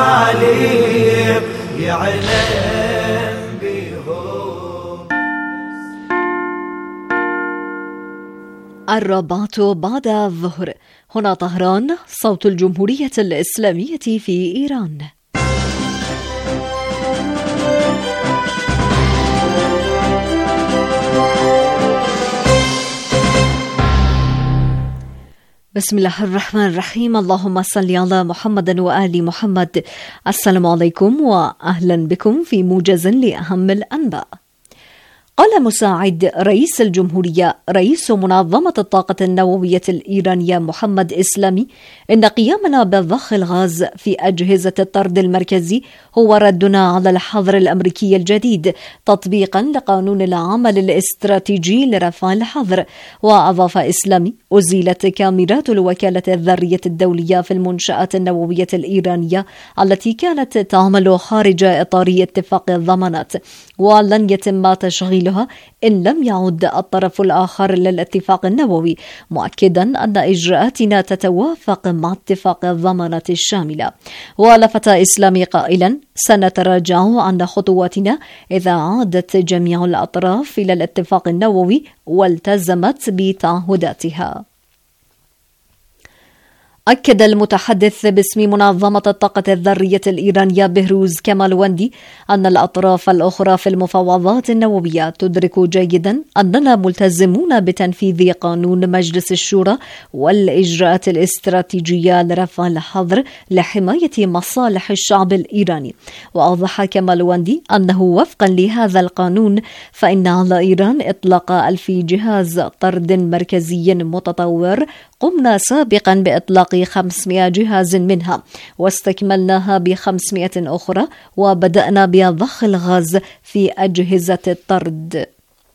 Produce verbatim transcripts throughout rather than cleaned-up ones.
التعليم يعلم بهم. الرابعة بعد الظهر. هنا طهران، صوت الجمهورية الإسلامية في إيران. بسم الله الرحمن الرحيم. اللهم صل على محمد وآل محمد. السلام عليكم وأهلا بكم في موجز لأهم الأنباء. قال مساعد رئيس الجمهورية رئيس منظمة الطاقة النووية الإيرانية محمد إسلامي إن قيامنا بضخ الغاز في أجهزة الطرد المركزي هو ردنا على الحظر الأمريكي الجديد تطبيقا لقانون العمل الاستراتيجي لرفع الحظر. وأضاف إسلامي: أزيلت كاميرات الوكالة الذرية الدولية في المنشآت النووية الإيرانية التي كانت تعمل خارج إطار اتفاق الضمانات، ولن يتم تشغيل إن لم يعد الطرف الآخر للاتفاق النووي، مؤكدا أن إجراءاتنا تتوافق مع اتفاق الضمانات الشاملة. ولفت إسلامي قائلا: سنتراجع عن خطواتنا إذا عادت جميع الأطراف إلى الاتفاق النووي والتزمت بتعهداتها. أكد المتحدث باسم منظمة الطاقة الذرية الإيرانية بهروز كمالوندي أن الأطراف الأخرى في المفاوضات النووية تدرك جيدا أننا ملتزمون بتنفيذ قانون مجلس الشورى والإجراءات الاستراتيجية لرفع الحظر لحماية مصالح الشعب الإيراني. وأوضح كمالوندي أنه وفقا لهذا القانون فإن على إيران إطلاق ألف جهاز طرد مركزي متطور، قمنا سابقا بإطلاق خمسمائة جهاز منها واستكملناها بخمسمائة أخرى، وبدأنا بضخ الغاز في أجهزة الطرد.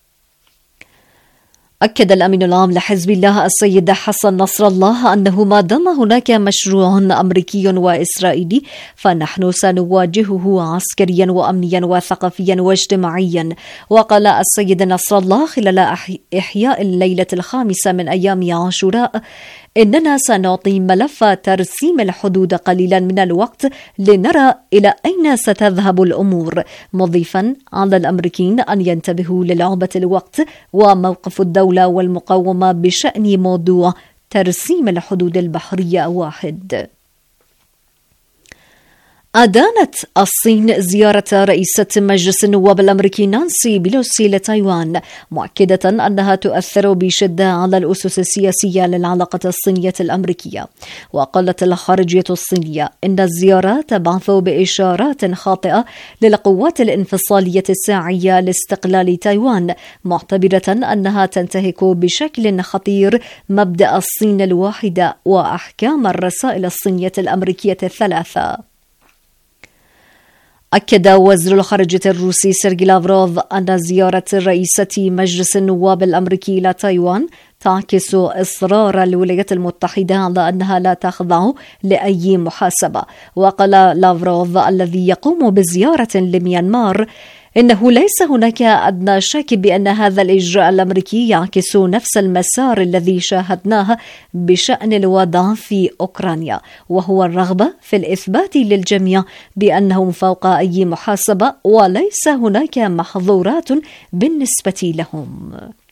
أكد الأمين العام لحزب الله السيد حسن نصر الله أنه ما دام هناك مشروع أمريكي وإسرائيلي فنحن سنواجهه عسكريا وأمنيا وثقافيا واجتماعيا. وقال السيد نصر الله خلال إحياء الليلة الخامسة من أيام عاشوراء: إننا سنعطي ملف ترسيم الحدود قليلا من الوقت لنرى إلى أين ستذهب الأمور، مضيفا على الأمريكيين أن ينتبهوا للعبة الوقت وموقف الدولة والمقاومة بشأن موضوع ترسيم الحدود البحرية واحد. أدانت الصين زيارة رئيسة مجلس النواب الأمريكي نانسي بيلوسي لتايوان، مؤكدة أنها تؤثر بشدة على الأسس السياسية للعلاقة الصينية الأمريكية. وقالت الخارجية الصينية إن الزيارة تبعث بإشارات خاطئة للقوات الانفصالية الساعية لاستقلال تايوان، معتبرة أنها تنتهك بشكل خطير مبدأ الصين الواحدة وأحكام الرسائل الصينية الأمريكية الثلاثة. أكد وزير الخارجية الروسي سيرجي لافروف أن زيارة رئيسة مجلس النواب الأمريكي إلى تايوان تعكس إصرار الولايات المتحدة على أنها لا تخضع لأي محاسبة. وقال لافروف الذي يقوم بزيارة لميانمار إنه ليس هناك أدنى شك بأن هذا الإجراء الأمريكي يعكس نفس المسار الذي شاهدناه بشأن الوضع في أوكرانيا، وهو الرغبة في الإثبات للجميع بأنهم فوق أي محاسبة وليس هناك محظورات بالنسبة لهم.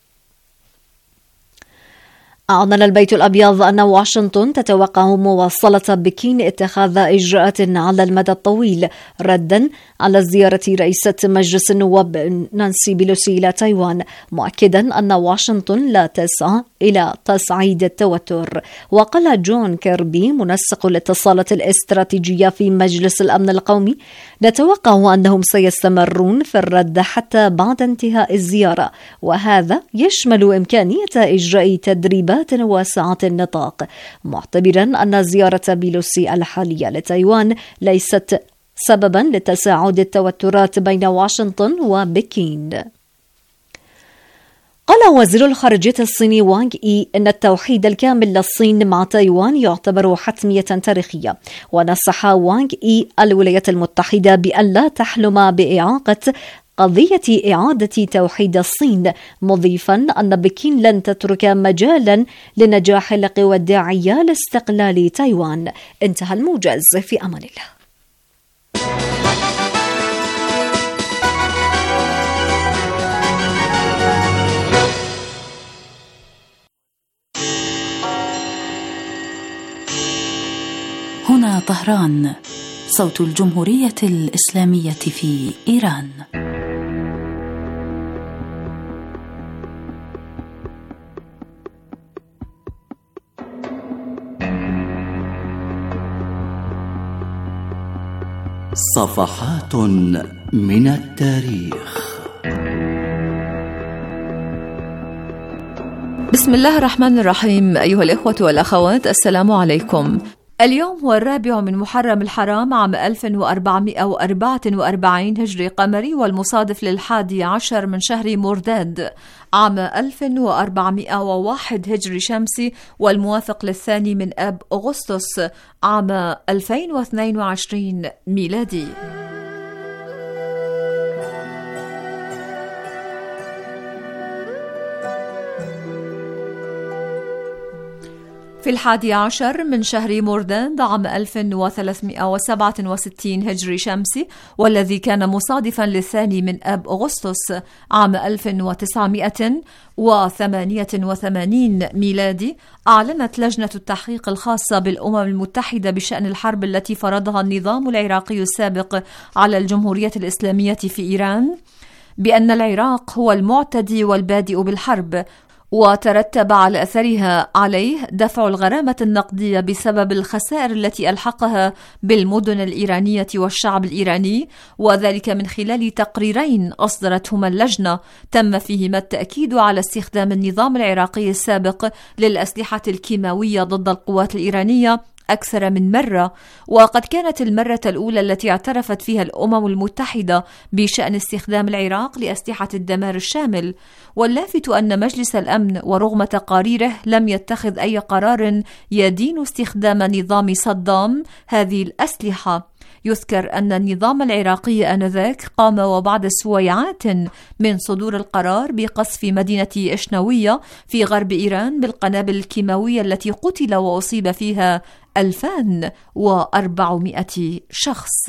أعلن البيت الأبيض أن واشنطن تتوقع مواصلة بكين اتخاذ إجراءات على المدى الطويل ردا على زيارة رئيسة مجلس النواب نانسي بيلوسي إلى تايوان، مؤكدا أن واشنطن لا تسعى إلى تصعيد التوتر. وقال جون كيربي منسق الاتصالات الاستراتيجية في مجلس الأمن القومي: نتوقع أنهم سيستمرون في الرد حتى بعد انتهاء الزيارة، وهذا يشمل إمكانية إجراء تدريبات واسعة النطاق، معتبرا أن زيارة بيلوسي الحالية لتايوان ليست سببا لتصاعد التوترات بين واشنطن وبكين. قال وزير الخارجية الصيني وانغ إي إن التوحيد الكامل للصين مع تايوان يعتبر حتمية تاريخية، ونصح وانغ إي الولايات المتحدة بأن لا تحلم بإعاقة قضية إعادة توحيد الصين، مضيفا أن بكين لن تترك مجالا لنجاح القوى الداعية لاستقلال تايوان. انتهى الموجز، في أمان الله. هنا طهران، صوت الجمهورية الإسلامية في إيران. صفحات من التاريخ. بسم الله الرحمن الرحيم. أيها الإخوة والأخوات، السلام عليكم. اليوم هو الرابع من محرم الحرام عام ألف وأربعمائة وأربعة وأربعين هجري قمري، والمصادف للحادي عشر من شهر مرداد عام ألف وأربعمائة وواحد هجري شمسي، والموافق للثاني من آب أغسطس عام ألفين واثنين وعشرين ميلادي. في الحادي عشر من شهر مرداد عام ألف وثلاثمائة وسبعة وستين هجري شمسي، والذي كان مصادفا للثاني من آب أغسطس عام ألف وتسعمائة وثمانية وثمانين ميلادي، أعلنت لجنة التحقيق الخاصة بالأمم المتحدة بشأن الحرب التي فرضها النظام العراقي السابق على الجمهورية الإسلامية في إيران بأن العراق هو المعتدي والبادئ بالحرب، وترتب على أثرها عليه دفع الغرامة النقدية بسبب الخسائر التي ألحقها بالمدن الإيرانية والشعب الإيراني، وذلك من خلال تقريرين أصدرتهما اللجنة تم فيهما التأكيد على استخدام النظام العراقي السابق للأسلحة الكيماوية ضد القوات الإيرانية أكثر من مرة، وقد كانت المرة الأولى التي اعترفت فيها الأمم المتحدة بشأن استخدام العراق لأسلحة الدمار الشامل. واللافت أن مجلس الأمن ورغم تقاريره لم يتخذ أي قرار يدين استخدام نظام صدام هذه الأسلحة. يذكر أن النظام العراقي آنذاك قام وبعد سويعات من صدور القرار بقصف مدينة إشنوية في غرب إيران بالقنابل الكيماوية التي قتل وأصيب فيها ألفين وأربعمائة شخص.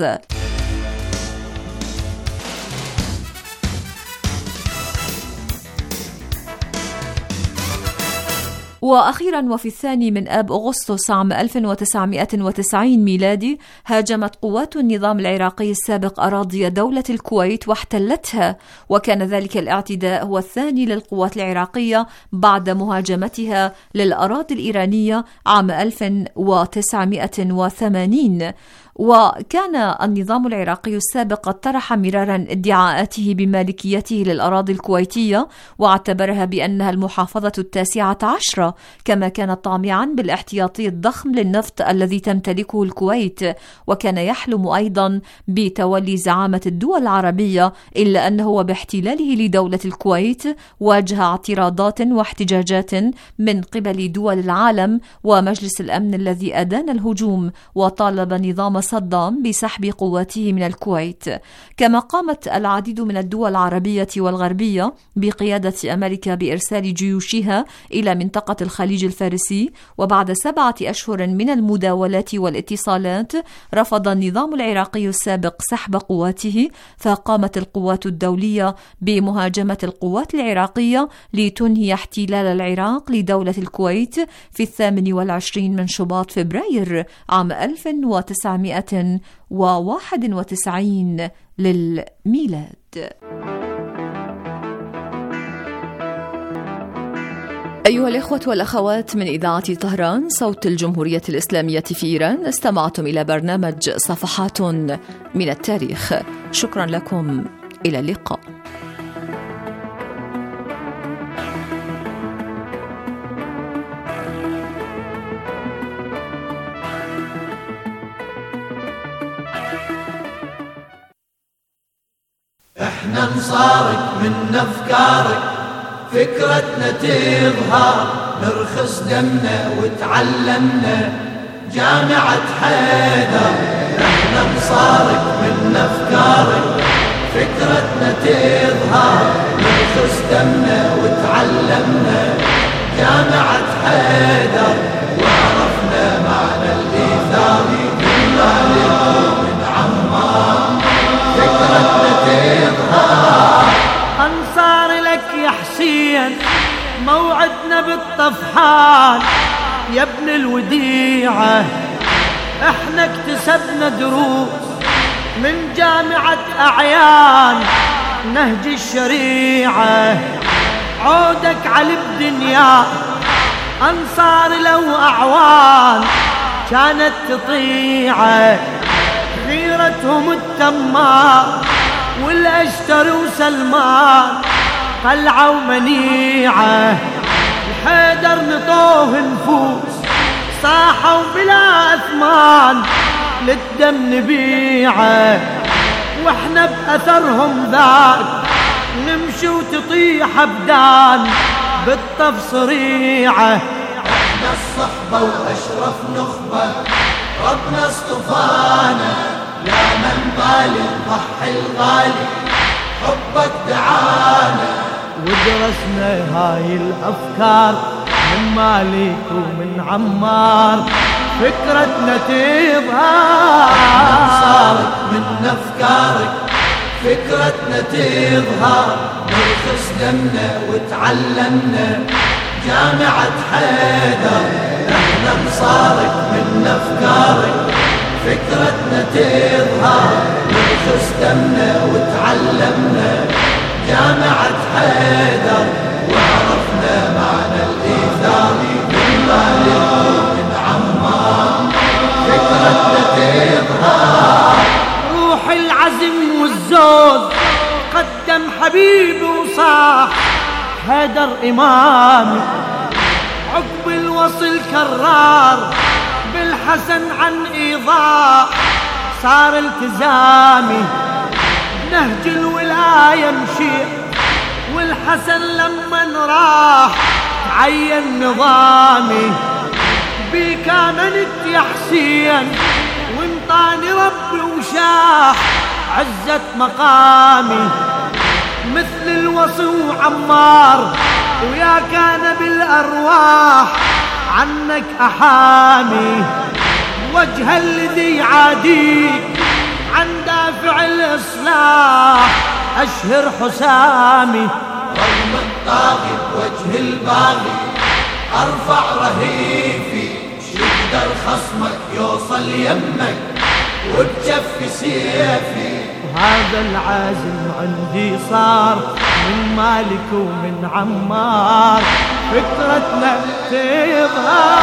وأخيرا وفي الثاني من آب أغسطس عام ألف وتسعمائة وتسعين ميلادي، هاجمت قوات النظام العراقي السابق أراضي دولة الكويت واحتلتها، وكان ذلك الاعتداء هو الثاني للقوات العراقية بعد مهاجمتها للأراضي الإيرانية عام ألف وتسعمائة وثمانين. وكان النظام العراقي السابق قد طرح مرارا ادعاءاته بمالكيته للأراضي الكويتية، واعتبرها بأنها المحافظة التاسعة عشرة، كما كان طامعا بالاحتياطي الضخم للنفط الذي تمتلكه الكويت، وكان يحلم أيضا بتولي زعامة الدول العربية، إلا أنه باحتلاله لدولة الكويت واجه اعتراضات واحتجاجات من قبل دول العالم ومجلس الأمن الذي أدان الهجوم وطالب نظام صدام بسحب قواته من الكويت. كما قامت العديد من الدول العربية والغربية بقيادة أمريكا بإرسال جيوشها إلى منطقة الخليج الفارسي، وبعد سبعة أشهر من المداولات والاتصالات رفض النظام العراقي السابق سحب قواته، فقامت القوات الدولية بمهاجمة القوات العراقية لتنهي احتلال العراق لدولة الكويت في الثامن والعشرين من شباط فبراير عام ألف وتسعمائة وواحد وتسعين للميلاد. أيها الإخوة والأخوات، من إذاعة طهران صوت الجمهورية الإسلامية في إيران، استمعتم إلى برنامج صفحات من التاريخ. شكرا لكم، إلى اللقاء. احنا نصارك من افكارك، فكرتنا تظهر، نرخص دمنا وتعلمنا جامعة حيدر. احنا نصارك من افكارك، فكرتنا تظهر، نرخص دمنا وتعلمنا جامعة حيدر. وعرفنا معنى الإيثار من مالك ومن عمار، فكرتنا تظهر. أنصار لك يا حسين، موعدنا بالطفحان يا ابن الوديعة. احنا اكتسبنا دروس من جامعة أعيان نهج الشريعة، عودك على الدنيا أنصار لو أعوان كانت تطيعه، غيرتهم التمار والأشتر وسلمان قلعة ومنيعة، الحيدر نطوه نفوس صاحوا بلا أثمان للدم نبيعه، واحنا بأثرهم ذاك نمشي وتطيح أبدان بالطف صريعه. احنا الصحبة وأشرف نخبة ربنا اصطفانا، يا من بالي ضحي الغالي حبك دعانا، ودرسنا هاي الأفكار من مالك ومن عمار فكرتنا تظهر، صارت من أفكارك فكرتنا تظهر، نرخص دمنا وتعلمنا جامعة حيدر، احنا انصارك من أفكارك فكرتنا تظهر، نرخص دمنا وتعلمنا جامعة حيدر، وعرفنا معنى الإيثار من مالك ومن عمار فكرتنا تظهر. روح العزم والزود قدم حبيبي وصاح حيدر إمامي، عقب الوصل كرار بالحسن عن إيضاح صار التزامي، نهج الولاية مشي والحسن لما راح تعين نظامي، بيك آمنت يا حسين وانطاني ربي وشاح عزة مقامي، مثل الوصي وعمار ويا كان بالأرواح عنك أحامي، وجه الذي يعاديك عن دافع الإصلاح أشهر حسامي، رغم الطاغي بوجه الباغي أرفع رهيفي، شقدر خصمك يوصل يمك وبجف سيفي، وهذا العازم عندي صار من مالك ومن عمار فكرتنا تظهر،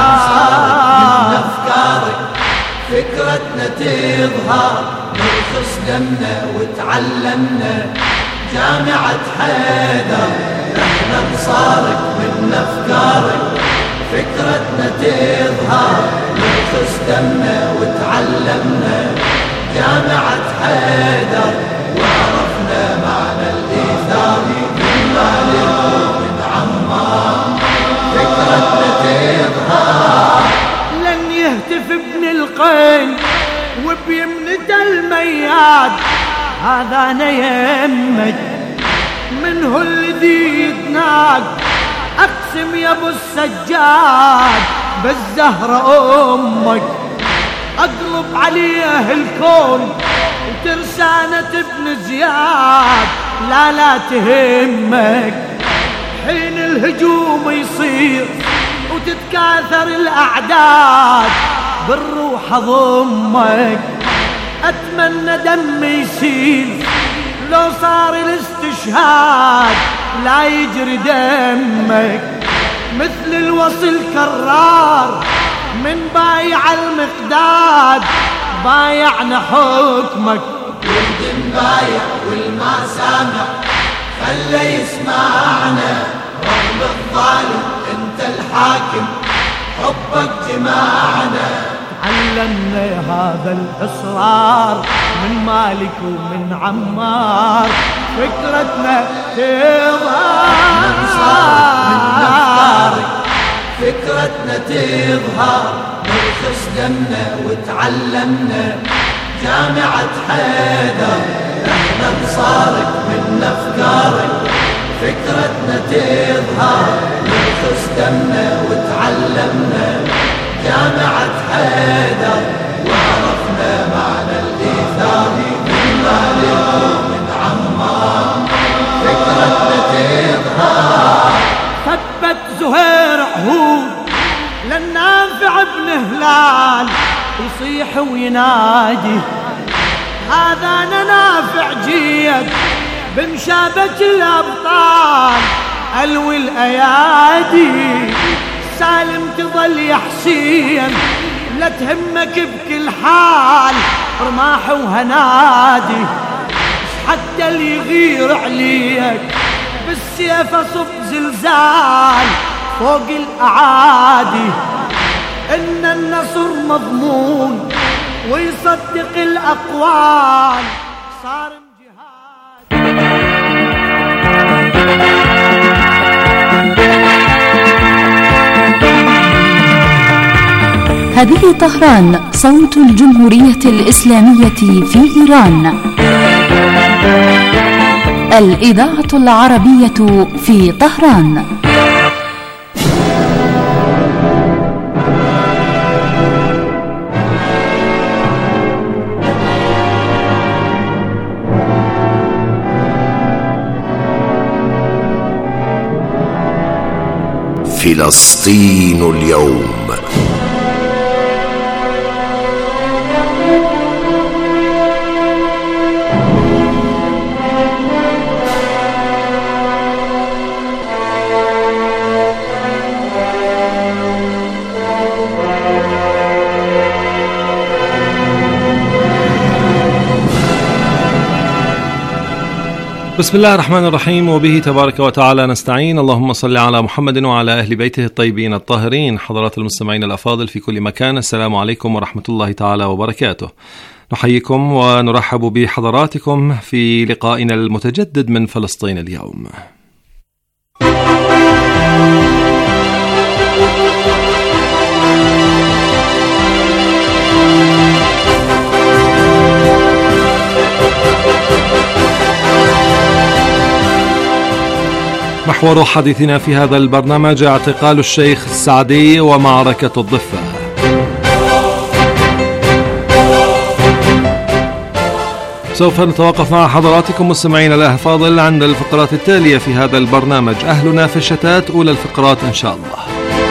من أفكارك فكرتنا تظهر، نرخص دمنا وتعلمنا جامعة حيدر، احنا انصارك من أفكارك فكرتنا تظهر، نرخص دمنا وتعلمنا جامعة حيدر، وعرفنا معنى الإيثار من مالك ومن عمار فكرتنا تظهر. لن يهتف ابن القين وبيمنة المياد هذا أنا يمك، منه الذي يتناق أقسم يا أبو السجاد بالزهرة أمك، أقلب عليه الكون وترسانة ابن زياد لا لا تهمك، حين الهجوم يصير وتتكاثر الأعداد بالروح أضمك، أتمنى دم يسيل لو صار الاستشهاد لا يجري دمك، مثل الوصل كرار من بايع المقداد بايعنا حكمك، ولد بايع والما سامع خلى يسمعنا، رغم الظالم انت الحاكم حبك جماعنا، علمنا هذا الإصرار من مالك ومن عمار فكرتنا تظهر، من أفكارك فكرتنا تظهر، نرخص دمنا وتعلمنا جامعة حيدر، احنا انصارك من أفكارك فكرتنا تظهر، نرخص دمنا وتعلمنا جامعة حيدر، وعرفنا معنى الإيثار من مالك ومن عمار فكرتنا تظهر. ثبت زهير عهود للنافع ابن هلال يصيح يصيح وينادي هذا أنا نافع جيد بمشابة الأبطال ألوي الأيادي سالم تظل يا حسين لا تهمك بكل حال رماح وهنادي حتى اللي يغير عليك بالسيف أصب زلزال فوق الأعادي إن النصر مضمون ويصدق الأقوال صار هذه طهران صوت الجمهورية الإسلامية في إيران. الإذاعة العربية في طهران. فلسطين اليوم. بسم الله الرحمن الرحيم، وبه تبارك وتعالى نستعين. اللهم صل على محمد وعلى أهل بيته الطيبين الطاهرين. حضرات المستمعين الأفاضل في كل مكان، السلام عليكم ورحمة الله تعالى وبركاته. نحييكم ونرحب بحضراتكم في لقائنا المتجدد من فلسطين اليوم. محور حديثنا في هذا البرنامج اعتقال الشيخ السعدي ومعركة الضفة. سوف نتوقف مع حضراتكم مستمعين الأفاضل عند الفقرات التالية في هذا البرنامج: أهلنا في الشتات، أولى الفقرات إن شاء الله.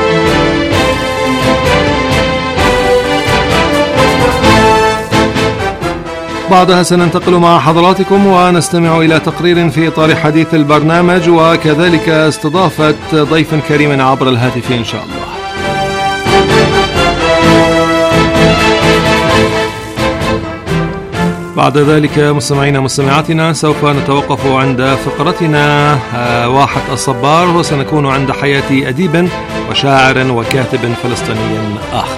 بعدها سننتقل مع حضراتكم ونستمع إلى تقرير في إطار حديث البرنامج، وكذلك استضافة ضيف كريم عبر الهاتف إن شاء الله. بعد ذلك مستمعينا مستمعاتنا سوف نتوقف عند فقرتنا واحة الصبار، وسنكون عند حياة أديب وشاعر وكاتب فلسطيني آخر.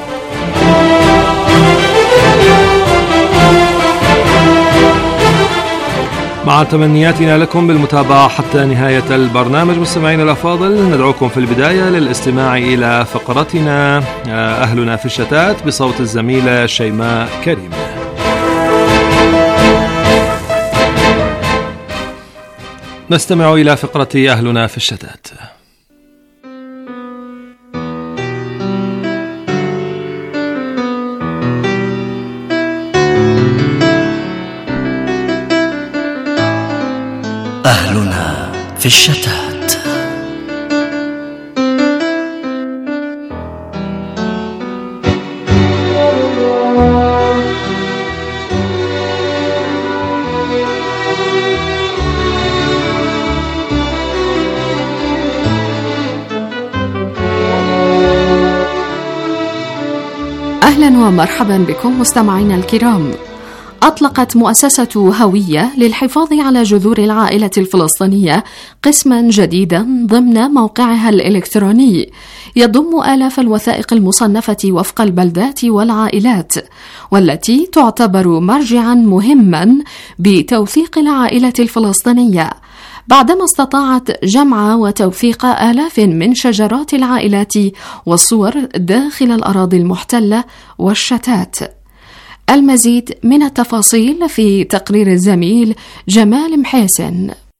مع تمنياتنا لكم بالمتابعة حتى نهاية البرنامج. مستمعين الأفاضل، ندعوكم في البداية للاستماع إلى فقرتنا أهلنا في الشتات بصوت الزميلة شيماء كريم. نستمع إلى فقرة أهلنا في الشتات. أهلنا في الشتات. أهلا ومرحبا بكم مستمعينا الكرام. أطلقت مؤسسة هوية للحفاظ على جذور العائلة الفلسطينية قسما جديدا ضمن موقعها الإلكتروني يضم آلاف الوثائق المصنفة وفق البلدات والعائلات، والتي تعتبر مرجعا مهما بتوثيق العائلة الفلسطينية، بعدما استطاعت جمع وتوثيق آلاف من شجرات العائلات والصور داخل الأراضي المحتلة والشتات. المزيد من التفاصيل في تقرير الزميل جمال محسن.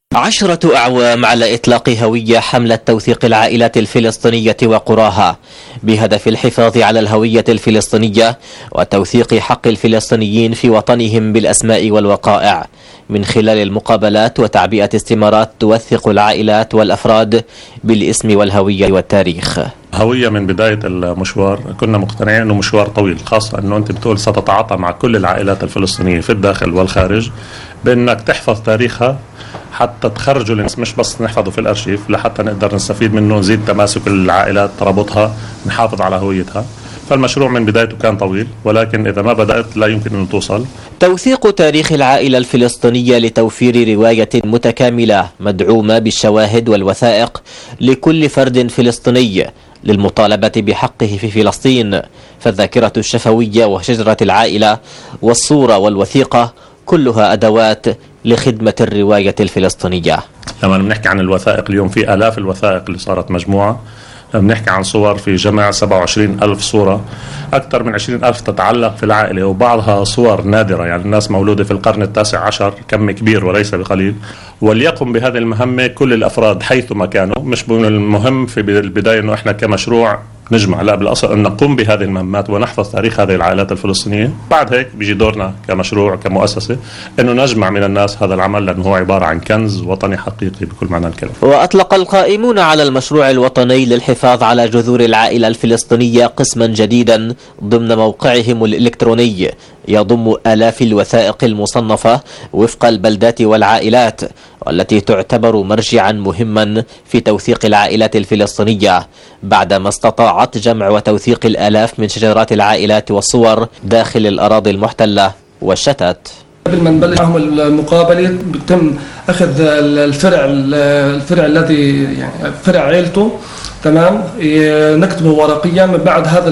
عشرة أعوام على إطلاق هوية حملة توثيق العائلات الفلسطينية وقراها بهدف الحفاظ على الهوية الفلسطينية وتوثيق حق الفلسطينيين في وطنهم بالأسماء والوقائع من خلال المقابلات وتعبئة استمارات توثق العائلات والأفراد بالاسم والهوية والتاريخ. هوية من بداية المشوار كنا مقتنعين أنه مشوار طويل، خاصة أنه أنت بتقول ستتعاطى مع كل العائلات الفلسطينية في الداخل والخارج بأنك تحفظ تاريخها حتى تخرجوا الناس، مش بس نحفظه في الأرشيف، لحتى نقدر نستفيد منه، نزيد تماسك العائلات، ترابطها، نحافظ على هويتها. فالمشروع من بدايته كان طويل، ولكن إذا ما بدأت لا يمكن أن توصل. توثيق تاريخ العائلة الفلسطينية لتوفير رواية متكاملة مدعومة بالشواهد والوثائق لكل فرد فلسطيني للمطالبة بحقه في فلسطين، فالذاكرة الشفوية وشجرة العائلة والصورة والوثيقة كلها أدوات لخدمة الرواية الفلسطينية. لما بنحكي عن الوثائق اليوم في آلاف الوثائق اللي صارت مجموعة، بنحكي عن صور في جمع سبعة وعشرين ألف صورة، أكثر من عشرين ألف تتعلق في العائلة، وبعضها صور نادرة، يعني الناس مولودة في القرن التاسع عشر، كم كبير وليس بقليل. وليقم بهذه المهمة كل الأفراد حيثما كانوا، مش من المهم في البداية أنه إحنا كمشروع نجمع، لا بالأصل أن نقوم بهذه المهمات ونحفظ تاريخ هذه العائلات الفلسطينية. بعد هيك بيجي دورنا كمشروع كمؤسسة أنه نجمع من الناس هذا العمل، لأنه هو عبارة عن كنز وطني حقيقي بكل معنى الكلمة. وأطلق القائمون على المشروع الوطني للحفاظ على جذور العائلة الفلسطينية قسما جديدا ضمن موقعهم الإلكتروني يضم آلاف الوثائق المصنفة وفق البلدات والعائلات، والتي تعتبر مرجعا مهما في توثيق العائلات الفلسطينية بعدما استطاعت جمع وتوثيق الآلاف من شجرات العائلات والصور داخل الأراضي المحتلة والشتات. قبل ما نبلش معهم المقابلة بيتم أخذ الفرع الفرع الذي يعني فرع عائلته، تمام، نكتبه ورقيا. من بعد هذا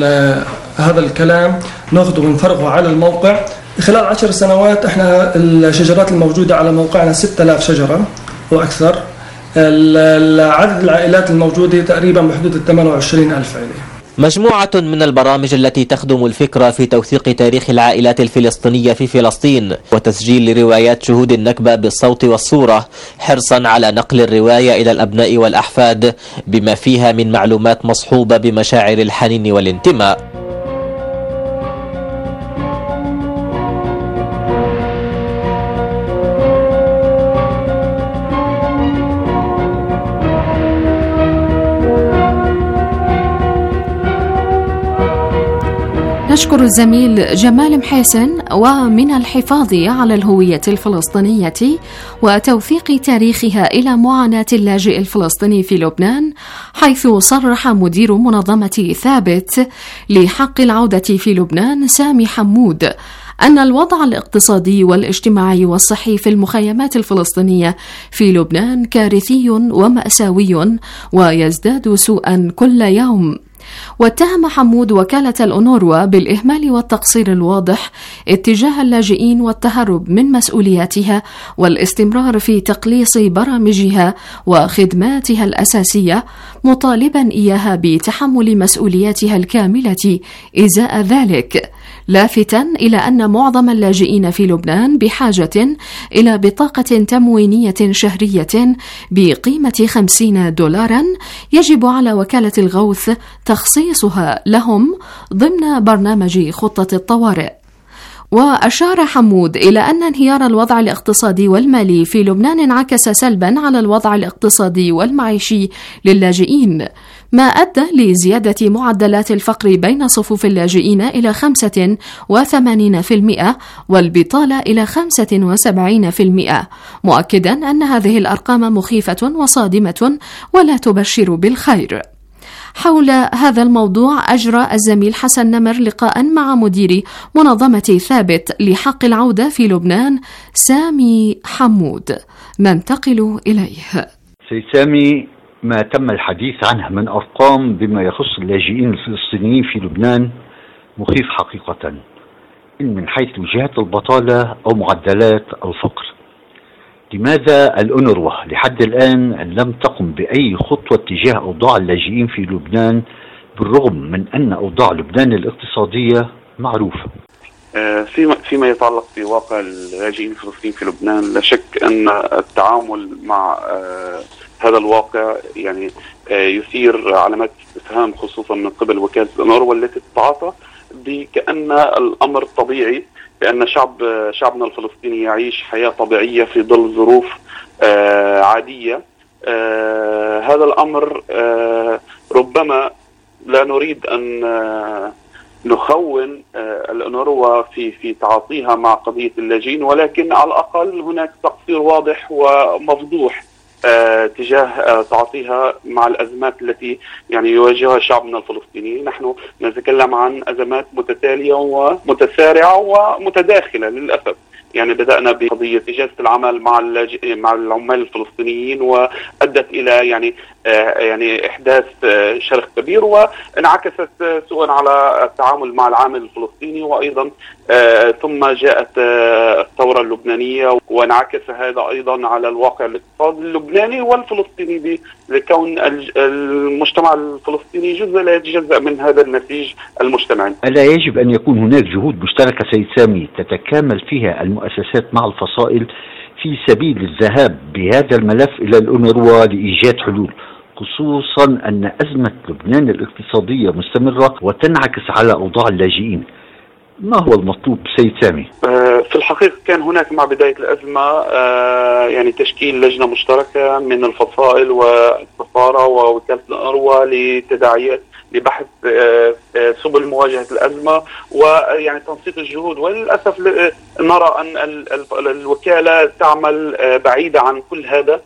هذا الكلام ناخذه ونفرغه على الموقع. خلال عشر سنوات احنا الشجرات الموجودة على موقعنا ستة آلاف شجرة وأكثر. عدد العائلات الموجودة تقريبا بحدود ثمانية وعشرين ألف عائلة. مجموعة من البرامج التي تخدم الفكرة في توثيق تاريخ العائلات الفلسطينية في فلسطين وتسجيل روايات شهود النكبة بالصوت والصورة، حرصا على نقل الرواية إلى الأبناء والأحفاد بما فيها من معلومات مصحوبة بمشاعر الحنين والانتماء. نشكر الزميل جمال محسن. ومن الحفاظ على الهوية الفلسطينية وتوثيق تاريخها إلى معاناة اللاجئ الفلسطيني في لبنان، حيث صرح مدير منظمة ثابت لحق العودة في لبنان سامي حمود أن الوضع الاقتصادي والاجتماعي والصحي في المخيمات الفلسطينية في لبنان كارثي ومأساوي ويزداد سوءا كل يوم. واتهم حمود وكالة الأونروا بالإهمال والتقصير الواضح اتجاه اللاجئين والتهرب من مسؤولياتها والاستمرار في تقليص برامجها وخدماتها الأساسية، مطالبا إياها بتحمل مسؤولياتها الكاملة إزاء ذلك، لافتا إلى أن معظم اللاجئين في لبنان بحاجة إلى بطاقة تموينية شهرية بقيمة خمسين دولارا يجب على وكالة الغوث تخصيصها لهم ضمن برنامج خطة الطوارئ. وأشار حمود إلى أن انهيار الوضع الاقتصادي والمالي في لبنان انعكس سلبا على الوضع الاقتصادي والمعيشي للاجئين، ما أدى لزيادة معدلات الفقر بين صفوف اللاجئين إلى خمسة وثمانين بالمئة والبطالة إلى خمسة وسبعين بالمئة، مؤكدا أن هذه الأرقام مخيفة وصادمة ولا تبشر بالخير. حول هذا الموضوع أجرى الزميل حسن نمر لقاء مع مدير منظمة ثابت لحق العودة في لبنان سامي حمود، ننتقل إليه. سيد سامي، ما تم الحديث عنها من أرقام بما يخص اللاجئين الفلسطينيين في لبنان مخيف حقيقة، إن من حيث جهات البطالة أو معدلات الفقر. لماذا الأونروا لحد الآن لم تقم بأي خطوة تجاه أوضاع اللاجئين في لبنان بالرغم من أن أوضاع لبنان الاقتصادية معروفة؟ فيما فيما يتعلق بواقع اللاجئين الفلسطينيين في لبنان، لا شك أن التعامل مع هذا الواقع يعني يثير علامات استفهام، خصوصا من قبل وكالة الأونروا التي تتعاطى بكأن الأمر طبيعي، بأن شعب شعبنا الفلسطيني يعيش حياة طبيعية في ظل ظروف عادية. هذا الأمر ربما لا نريد أن نخون الأونروا في في تعاطيها مع قضية اللاجئين، ولكن على الأقل هناك تقصير واضح ومفضوح آه تجاه آه تعاطيها مع الأزمات التي يعني يواجهها شعبنا الفلسطيني. نحن نتكلم عن أزمات متتالية ومتسارعة ومتداخلة للأسف. يعني بدأنا بقضية إجازة العمل مع مع العمال الفلسطينيين، وأدت إلى يعني آه يعني إحداث آه شرخ كبير، وانعكست آه سوءا على التعامل مع العامل الفلسطيني، وأيضا آه ثم جاءت آه الثورة اللبنانية، وانعكس هذا أيضا على الواقع الاقتصادي اللبناني والفلسطيني، لكون المجتمع الفلسطيني جزء لا يتجزأ من هذا النسيج المجتمعي. ألا يجب أن يكون هناك جهود مشتركة سيد سامي تتكامل فيها المؤسسات مع الفصائل في سبيل الذهاب بهذا الملف إلى الأونروا لإيجاد حلول، خصوصا أن أزمة لبنان الاقتصادية مستمرة وتنعكس على أوضاع اللاجئين؟ ما هو المطلوب سيد سامي؟ في الحقيقة كان هناك مع بداية الأزمة يعني تشكيل لجنة مشتركة من الفصائل والسفارة ووكالة الأونروا لتداعيات لبحث سبل مواجهة الأزمة ويعني تنسيق الجهود. وللأسف نرى أن الوكالة تعمل بعيدة عن كل هذا،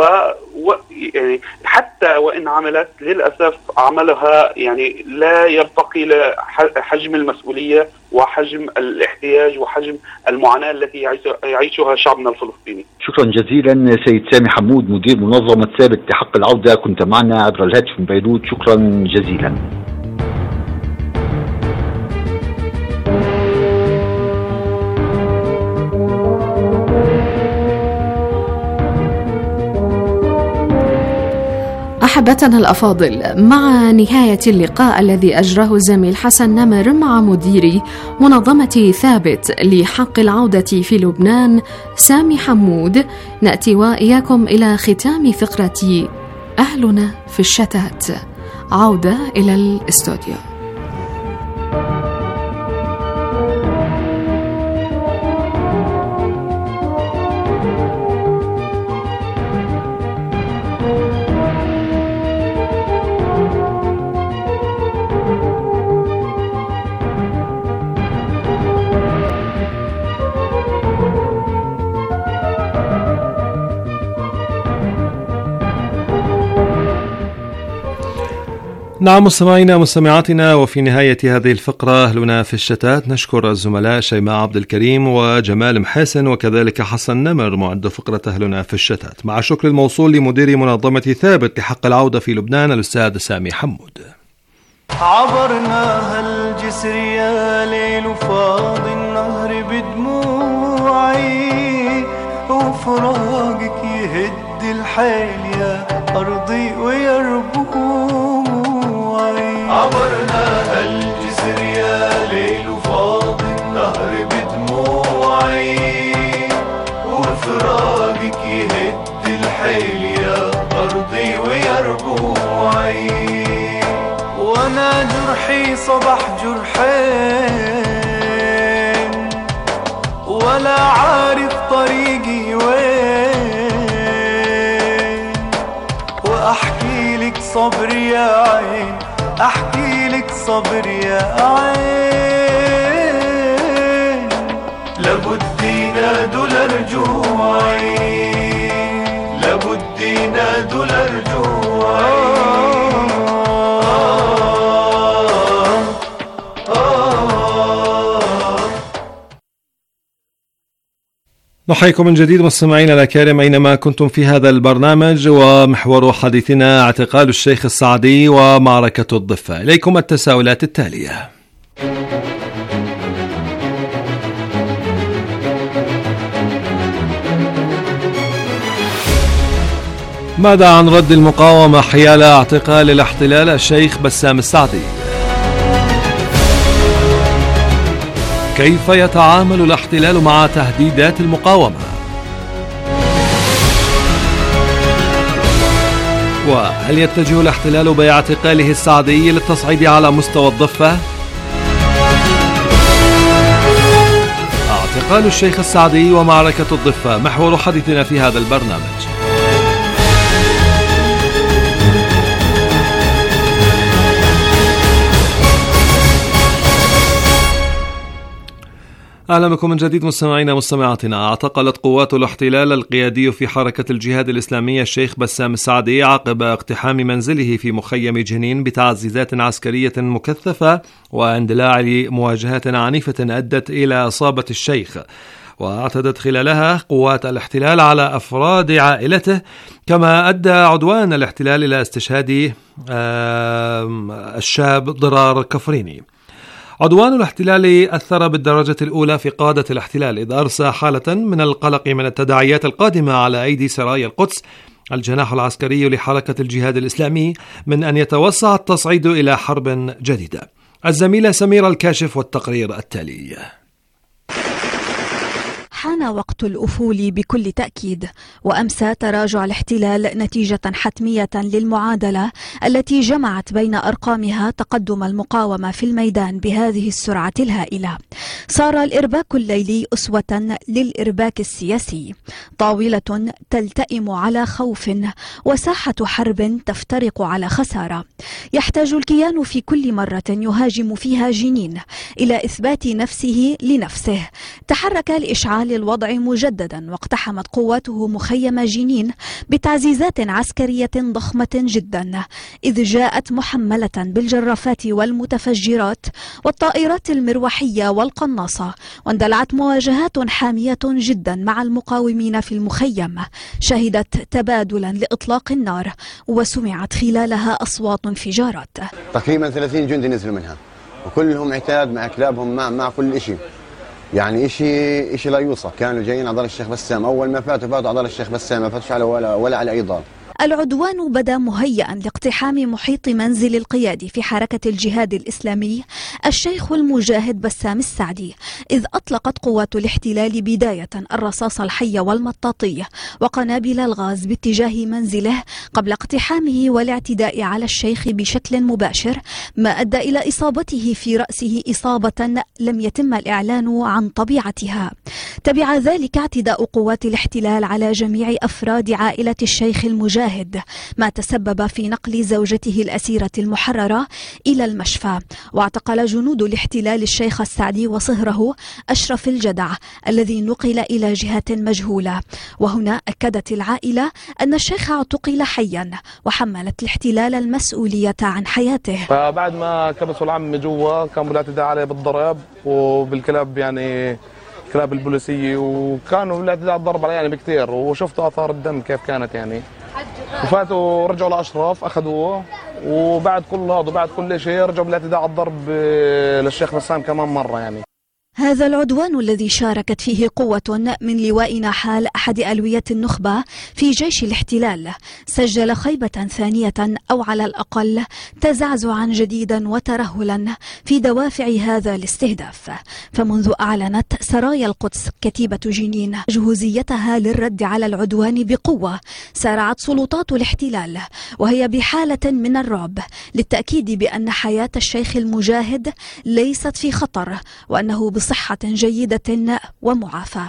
ويعني حتى وإن عملت للأسف عملها يعني لا يرتقي لحجم المسؤولية وحجم الاحتياج وحجم المعاناة التي يعيشها شعبنا الفلسطيني. شكرا جزيلا سيد سامي حمود، مدير منظمة ثابت لحق العودة، كنت معنا عبر الهاتف من بيروت. شكرا جزيلا. أحبتنا الأفاضل، مع نهاية اللقاء الذي أجراه الزميل حسن نمر مع مدير منظمة ثابت لحق العودة في لبنان سامي حمود، نأتي وإياكم إلى ختام فقرة أهلنا في الشتات. عودة إلى الاستوديو. نعم مستمعينا مستمعاتنا، وفي نهاية هذه الفقرة أهلنا في الشتات نشكر الزملاء شيماء عبد الكريم وجمال محسن وكذلك حسن نمر معد فقرة أهلنا في الشتات، مع شكر الموصول لمدير منظمة ثابت لحق العودة في لبنان الأستاذ سامي حمود. عبرنا هالجسر يا ليل وفاض النهر بدموعي، وفراقك يهد الحيل يا أرضي ويربوعي. عبرنا هالجسر يا ليل وفاض النهر بدموعي، وفراقك يهد الحيل يا أرضي ويربوعي. وانا جرحي صبح جرحين، ولا عارف طريقي وين، واحكي لك صبر يا عين، احكي لك صبر يا عين. لابد ينادوا لرجوعي، لابد ينادوا لرجوعي. نحييكم من جديد مستمعينا الأكارم أينما كنتم في هذا البرنامج، ومحور حديثنا اعتقال الشيخ السعدي ومعركة الضفة. إليكم التساؤلات التالية: ماذا عن رد المقاومة حيال اعتقال الاحتلال الشيخ بسام السعدي؟ كيف يتعامل الاحتلال مع تهديدات المقاومة؟ وهل يتجه الاحتلال باعتقاله السعدي للتصعيد على مستوى الضفة؟ اعتقال الشيخ السعدي ومعركة الضفة محور حديثنا في هذا البرنامج. أهلا بكم من جديد مستمعينا مستمعاتنا. اعتقلت قوات الاحتلال القيادي في حركة الجهاد الإسلامية الشيخ بسام السعدي عقب اقتحام منزله في مخيم جنين بتعزيزات عسكرية مكثفة واندلاع لمواجهات عنيفة أدت إلى إصابة الشيخ، واعتدت خلالها قوات الاحتلال على أفراد عائلته، كما أدى عدوان الاحتلال إلى استشهاد الشاب ضرار كفريني. عدوان الاحتلال أثر بالدرجة الأولى في قادة الاحتلال، إذ أرسى حالة من القلق من التداعيات القادمة على أيدي سرايا القدس الجناح العسكري لحركة الجهاد الإسلامي من أن يتوسع التصعيد إلى حرب جديدة. الزميلة سميرة الكاشف والتقرير التالي. حان وقت الأفول بكل تأكيد، وأمسى تراجع الاحتلال نتيجة حتمية للمعادلة التي جمعت بين أرقامها تقدم المقاومة في الميدان بهذه السرعة الهائلة. صار الإرباك الليلي أسوة للإرباك السياسي، طاولة تلتئم على خوف وساحة حرب تفترق على خسارة. يحتاج الكيان في كل مرة يهاجم فيها جنين إلى إثبات نفسه لنفسه. تحرك لإشعال الوضع مجددا، واقتحمت قواته مخيم جنين بتعزيزات عسكرية ضخمة جدا، إذ جاءت محملة بالجرافات والمتفجرات والطائرات المروحية والقناصة، واندلعت مواجهات حامية جدا مع المقاومين في المخيم، شهدت تبادلا لإطلاق النار وسمعت خلالها أصوات انفجارات. تقريبا ثلاثين جندي نزلوا منها، وكلهم عتاد مع كلابهم مع مع كل شيء، يعني إشي إشي لا يوصف. كانوا جايين على ضل الشيخ بسام، أول ما فاتوا فاتوا على ضل الشيخ بسام، ما فاتوش على ولا ولا على أي ضال. العدوان بدا مهيئا لاقتحام محيط منزل القيادي في حركة الجهاد الإسلامي الشيخ المجاهد بسام السعدي، إذ أطلقت قوات الاحتلال بداية الرصاص الحي والمطاطي وقنابل الغاز باتجاه منزله قبل اقتحامه والاعتداء على الشيخ بشكل مباشر، ما أدى إلى إصابته في رأسه إصابة لم يتم الإعلان عن طبيعتها. تبع ذلك اعتداء قوات الاحتلال على جميع أفراد عائلة الشيخ المجاهد، ما تسبب في نقل زوجته الأسيرة المحررة إلى المشفى. واعتقل جنود الاحتلال الشيخ السعدي وصهره أشرف الجدع الذي نقل إلى جهة مجهولة. وهنا أكدت العائلة أن الشيخ اعتقل حيا، وحملت الاحتلال المسؤولية عن حياته. فبعد ما كبسوا العم جوا كان بالاعتداء عليه بالضرب وبالكلاب، يعني كلاب البوليسية، وكانوا بالاعتداء الضرب عليه يعني بكثير، وشفتوا آثار الدم كيف كانت يعني. وفاتوا رجعوا لأشرف أخذوه، وبعد كل هذا وبعد كل شيء رجعوا بالاعتداء على الضرب للشيخ بسام كمان مرة يعني. هذا العدوان الذي شاركت فيه قوة من لواء نحال أحد ألوية النخبة في جيش الاحتلال سجل خيبة ثانية، أو على الأقل تزعزعا جديدا وترهلا في دوافع هذا الاستهداف. فمنذ أعلنت سرايا القدس كتيبة جنين جهوزيتها للرد على العدوان بقوة، سارعت سلطات الاحتلال وهي بحالة من الرعب للتأكيد بأن حياة الشيخ المجاهد ليست في خطر، وأنه بصحة جيدة ومعافى.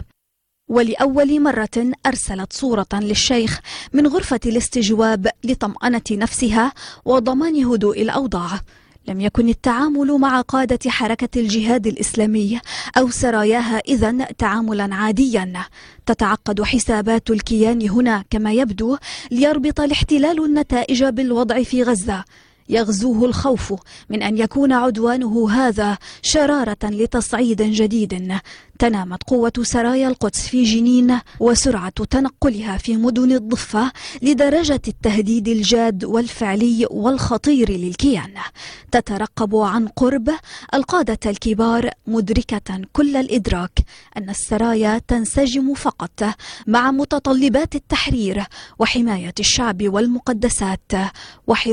ولأول مرة أرسلت صورة للشيخ من غرفة الاستجواب لطمأنة نفسها وضمان هدوء الأوضاع. لم يكن التعامل مع قادة حركة الجهاد الإسلامي أو سراياها إذن تعاملا عاديا. تتعقد حسابات الكيان هنا كما يبدو ليربط الاحتلال النتائج بالوضع في غزة. يغزوه الخوف من أن يكون عدوانه هذا شرارة لتصعيد جديد. تنامت قوة سرايا القدس في جنين وسرعة تنقلها في مدن الضفة لدرجة التهديد الجاد والفعلي والخطير للكيان. تترقب عن قرب القادة الكبار، مدركة كل الإدراك أن السرايا تنسجم فقط مع متطلبات التحرير وحماية الشعب والمقدسات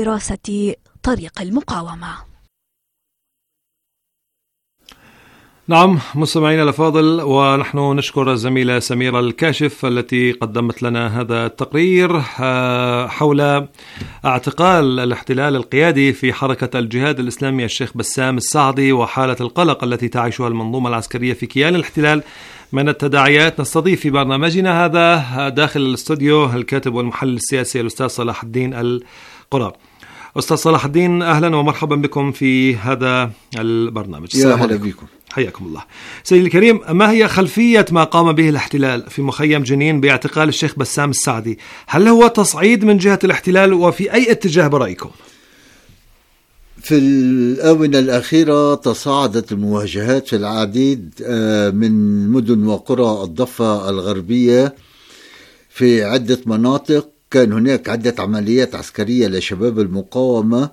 وحراسة طريق المقاومة. نعم مستمعينا الأفاضل، ونحن نشكر الزميلة سميرة الكاشف التي قدمت لنا هذا التقرير حول اعتقال الاحتلال القيادي في حركة الجهاد الإسلامي الشيخ بسام السعدي وحالة القلق التي تعيشها المنظومة العسكرية في كيان الاحتلال من التداعيات. نستضيف في برنامجنا هذا داخل الاستوديو الكاتب والمحلل السياسي الأستاذ صلاح الدين القرى. أستاذ صلاح الدين، أهلا ومرحبا بكم في هذا البرنامج. يا أهلا بكم، حياكم الله. سيدي الكريم، ما هي خلفية ما قام به الاحتلال في مخيم جنين باعتقال الشيخ بسام السعدي؟ هل هو تصعيد من جهة الاحتلال وفي أي اتجاه برأيكم؟ في الآونة الأخيرة تصاعدت المواجهات في العديد من مدن وقرى الضفة الغربية في عدة مناطق. كان هناك عدة عمليات عسكرية لشباب المقاومة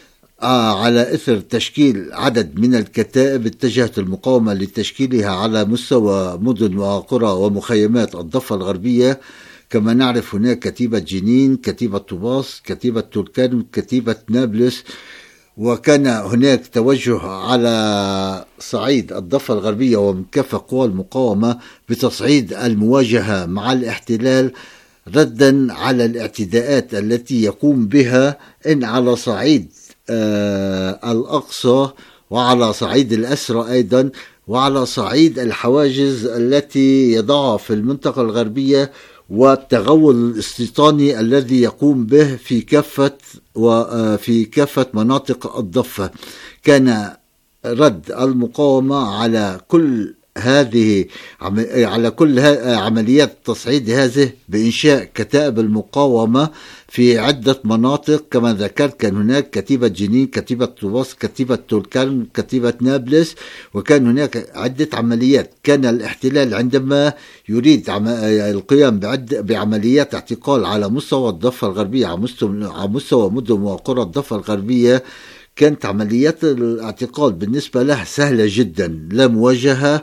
على إثر تشكيل عدد من الكتائب. اتجهت المقاومة لتشكيلها على مستوى مدن وقرى ومخيمات الضفة الغربية. كما نعرف هناك كتيبة جنين، كتيبة طوباس، كتيبة تركان، كتيبة نابلس. وكان هناك توجه على صعيد الضفة الغربية ومن كافة قوى المقاومة بتصعيد المواجهة مع الاحتلال ردا على الاعتداءات التي يقوم بها إن على صعيد آه الأقصى وعلى صعيد الأسرى أيضا وعلى صعيد الحواجز التي يضعها في المنطقة الغربية والتغول الاستيطاني الذي يقوم به في كافة وفي كافة مناطق الضفة. كان رد المقاومة على كل هذه على كل عمليات تصعيد هذه بإنشاء كتائب المقاومة في عدة مناطق. كما ذكرت كان هناك كتيبة جنين، كتيبة طوباس، كتيبة تركان، كتيبة نابلس. وكان هناك عدة عمليات. كان الاحتلال عندما يريد القيام بعمليات اعتقال على مستوى الضفة الغربية، على مستوى مدن وقرى الضفة الغربية، كانت عمليات الاعتقال بالنسبة له سهلة جدا، لا مواجهة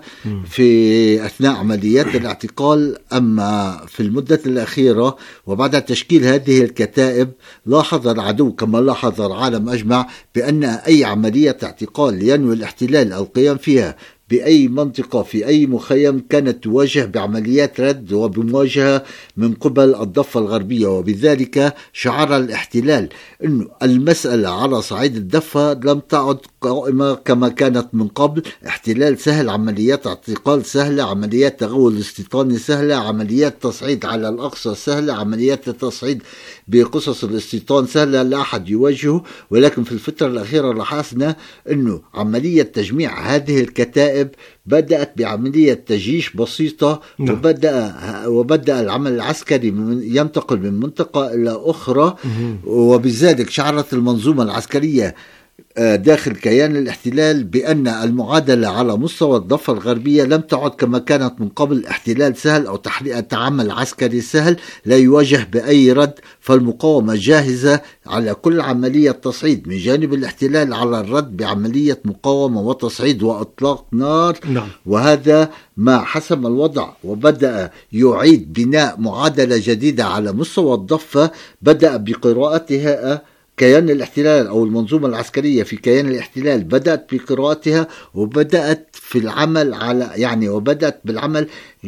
في أثناء عمليات الاعتقال. أما في المدة الأخيرة وبعد تشكيل هذه الكتائب لاحظ العدو كما لاحظ العالم أجمع بأن أي عملية اعتقال ينوي الاحتلال القيام فيها بأي منطقة في أي مخيم كانت تواجه بعمليات رد وبمواجهة من قبل الضفة الغربية. وبذلك شعر الاحتلال أن المسألة على صعيد الضفة لم تعد قائمة كما كانت من قبل. احتلال سهل، عمليات اعتقال سهلة، عمليات تغول استيطاني سهلة، عمليات تصعيد على الأقصى سهلة، عمليات التصعيد بقصص الاستيطان سهلة، لا أحد يواجهه. ولكن في الفترة الأخيرة لاحظنا أنه عملية تجميع هذه الكتائب بدأت بعملية تجيش بسيطة. نعم. وبدأ وبدأ العمل العسكري ينتقل من منطقة إلى أخرى. وبذلك شعرت المنظومة العسكرية داخل كيان الاحتلال بأن المعادلة على مستوى الضفة الغربية لم تعد كما كانت من قبل. احتلال سهل أو تعامل عسكري سهل لا يواجه بأي رد، فالمقاومة جاهزة على كل عملية تصعيد من جانب الاحتلال على الرد بعملية مقاومة وتصعيد وإطلاق نار. نعم. وهذا ما حسم الوضع وبدأ يعيد بناء معادلة جديدة على مستوى الضفة. بدأ بقراءتها كيان الاحتلال أو المنظومة العسكرية في كيان الاحتلال بدأت بقراءتها وبدأت في العمل على يعني وبدأت بالعمل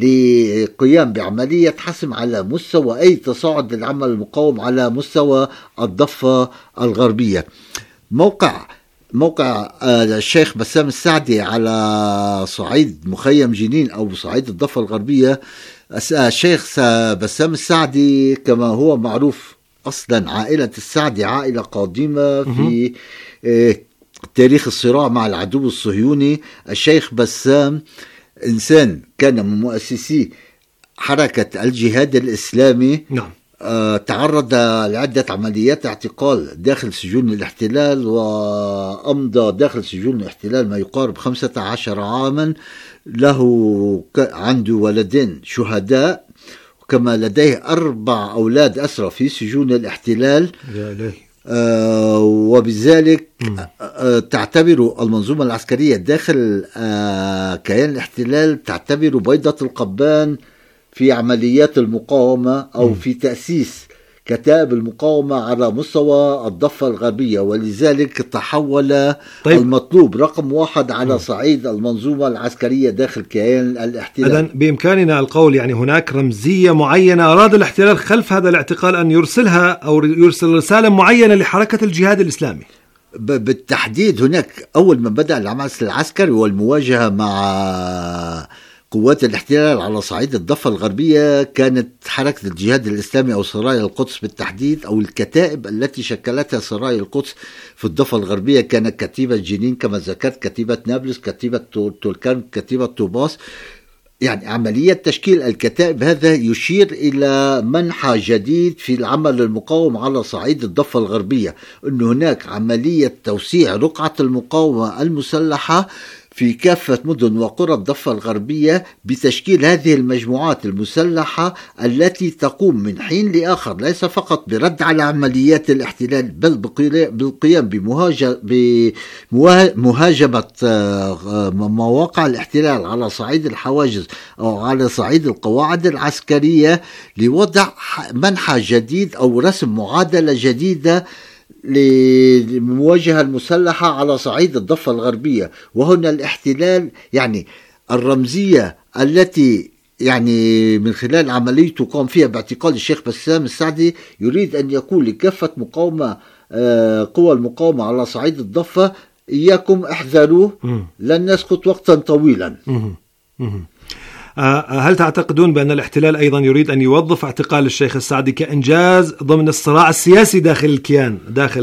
لقيام بعملية حسم على مستوى أي تصاعد للعمل المقاوم على مستوى الضفة الغربية. موقع موقع الشيخ بسام السعدي على صعيد مخيم جنين أو صعيد الضفة الغربية. الشيخ بسام السعدي كما هو معروف أصلا عائلة السعدي عائلة قديمة في تاريخ الصراع مع العدو الصهيوني. الشيخ بسام إنسان كان من مؤسسي حركة الجهاد الإسلامي. نعم. آه تعرض لعدة عمليات اعتقال داخل سجون الاحتلال وأمضى داخل سجون الاحتلال ما يقارب خمسة عشر عاما. له عنده ولدين شهداء كما لديه أربع أولاد أسرى في سجون الاحتلال. آه وبذلك آه تعتبر المنظومة العسكرية داخل آه كيان الاحتلال تعتبر بيضة القبان في عمليات المقاومة أو م. في تأسيس كتائب المقاومة على مستوى الضفة الغربية، ولذلك تحول طيب. المطلوب رقم واحد على صعيد المنظومة العسكرية داخل كيان الاحتلال. إذن بإمكاننا القول يعني هناك رمزية معينة أراد الاحتلال خلف هذا الاعتقال أن يرسلها أو يرسل رسالة معينة لحركة الجهاد الإسلامي. بالتحديد هناك أول ما بدأ العمل العسكري والمواجهة مع قوات الاحتلال على صعيد الضفة الغربية كانت حركة الجهاد الإسلامي أو سرايا القدس بالتحديد، أو الكتائب التي شكلتها سرايا القدس في الضفة الغربية كانت كتيبة جنين كما ذكرت، كتيبة نابلس، كتيبة تولكان، كتيبة طوباس. يعني عملية تشكيل الكتائب هذا يشير إلى منحى جديد في العمل المقاوم على صعيد الضفة الغربية، أن هناك عملية توسيع رقعة المقاومة المسلحة في كافة مدن وقرى الضفة الغربية بتشكيل هذه المجموعات المسلحة التي تقوم من حين لآخر ليس فقط برد على عمليات الاحتلال بل بالقيام بمهاجمة مواقع الاحتلال على صعيد الحواجز أو على صعيد القواعد العسكرية لوضع منحى جديد أو رسم معادلة جديدة للمواجهة المسلحة على صعيد الضفة الغربية. وهنا الاحتلال يعني الرمزية التي يعني من خلال عمليته قام فيها باعتقال الشيخ بسام السعدي يريد أن يكون لكافة مقاومة قوى المقاومة على صعيد الضفة إياكم احذروا لن نسقط وقتا طويلا. هل تعتقدون بأن الاحتلال أيضا يريد أن يوظف اعتقال الشيخ السعدي كإنجاز ضمن الصراع السياسي داخل الكيان، داخل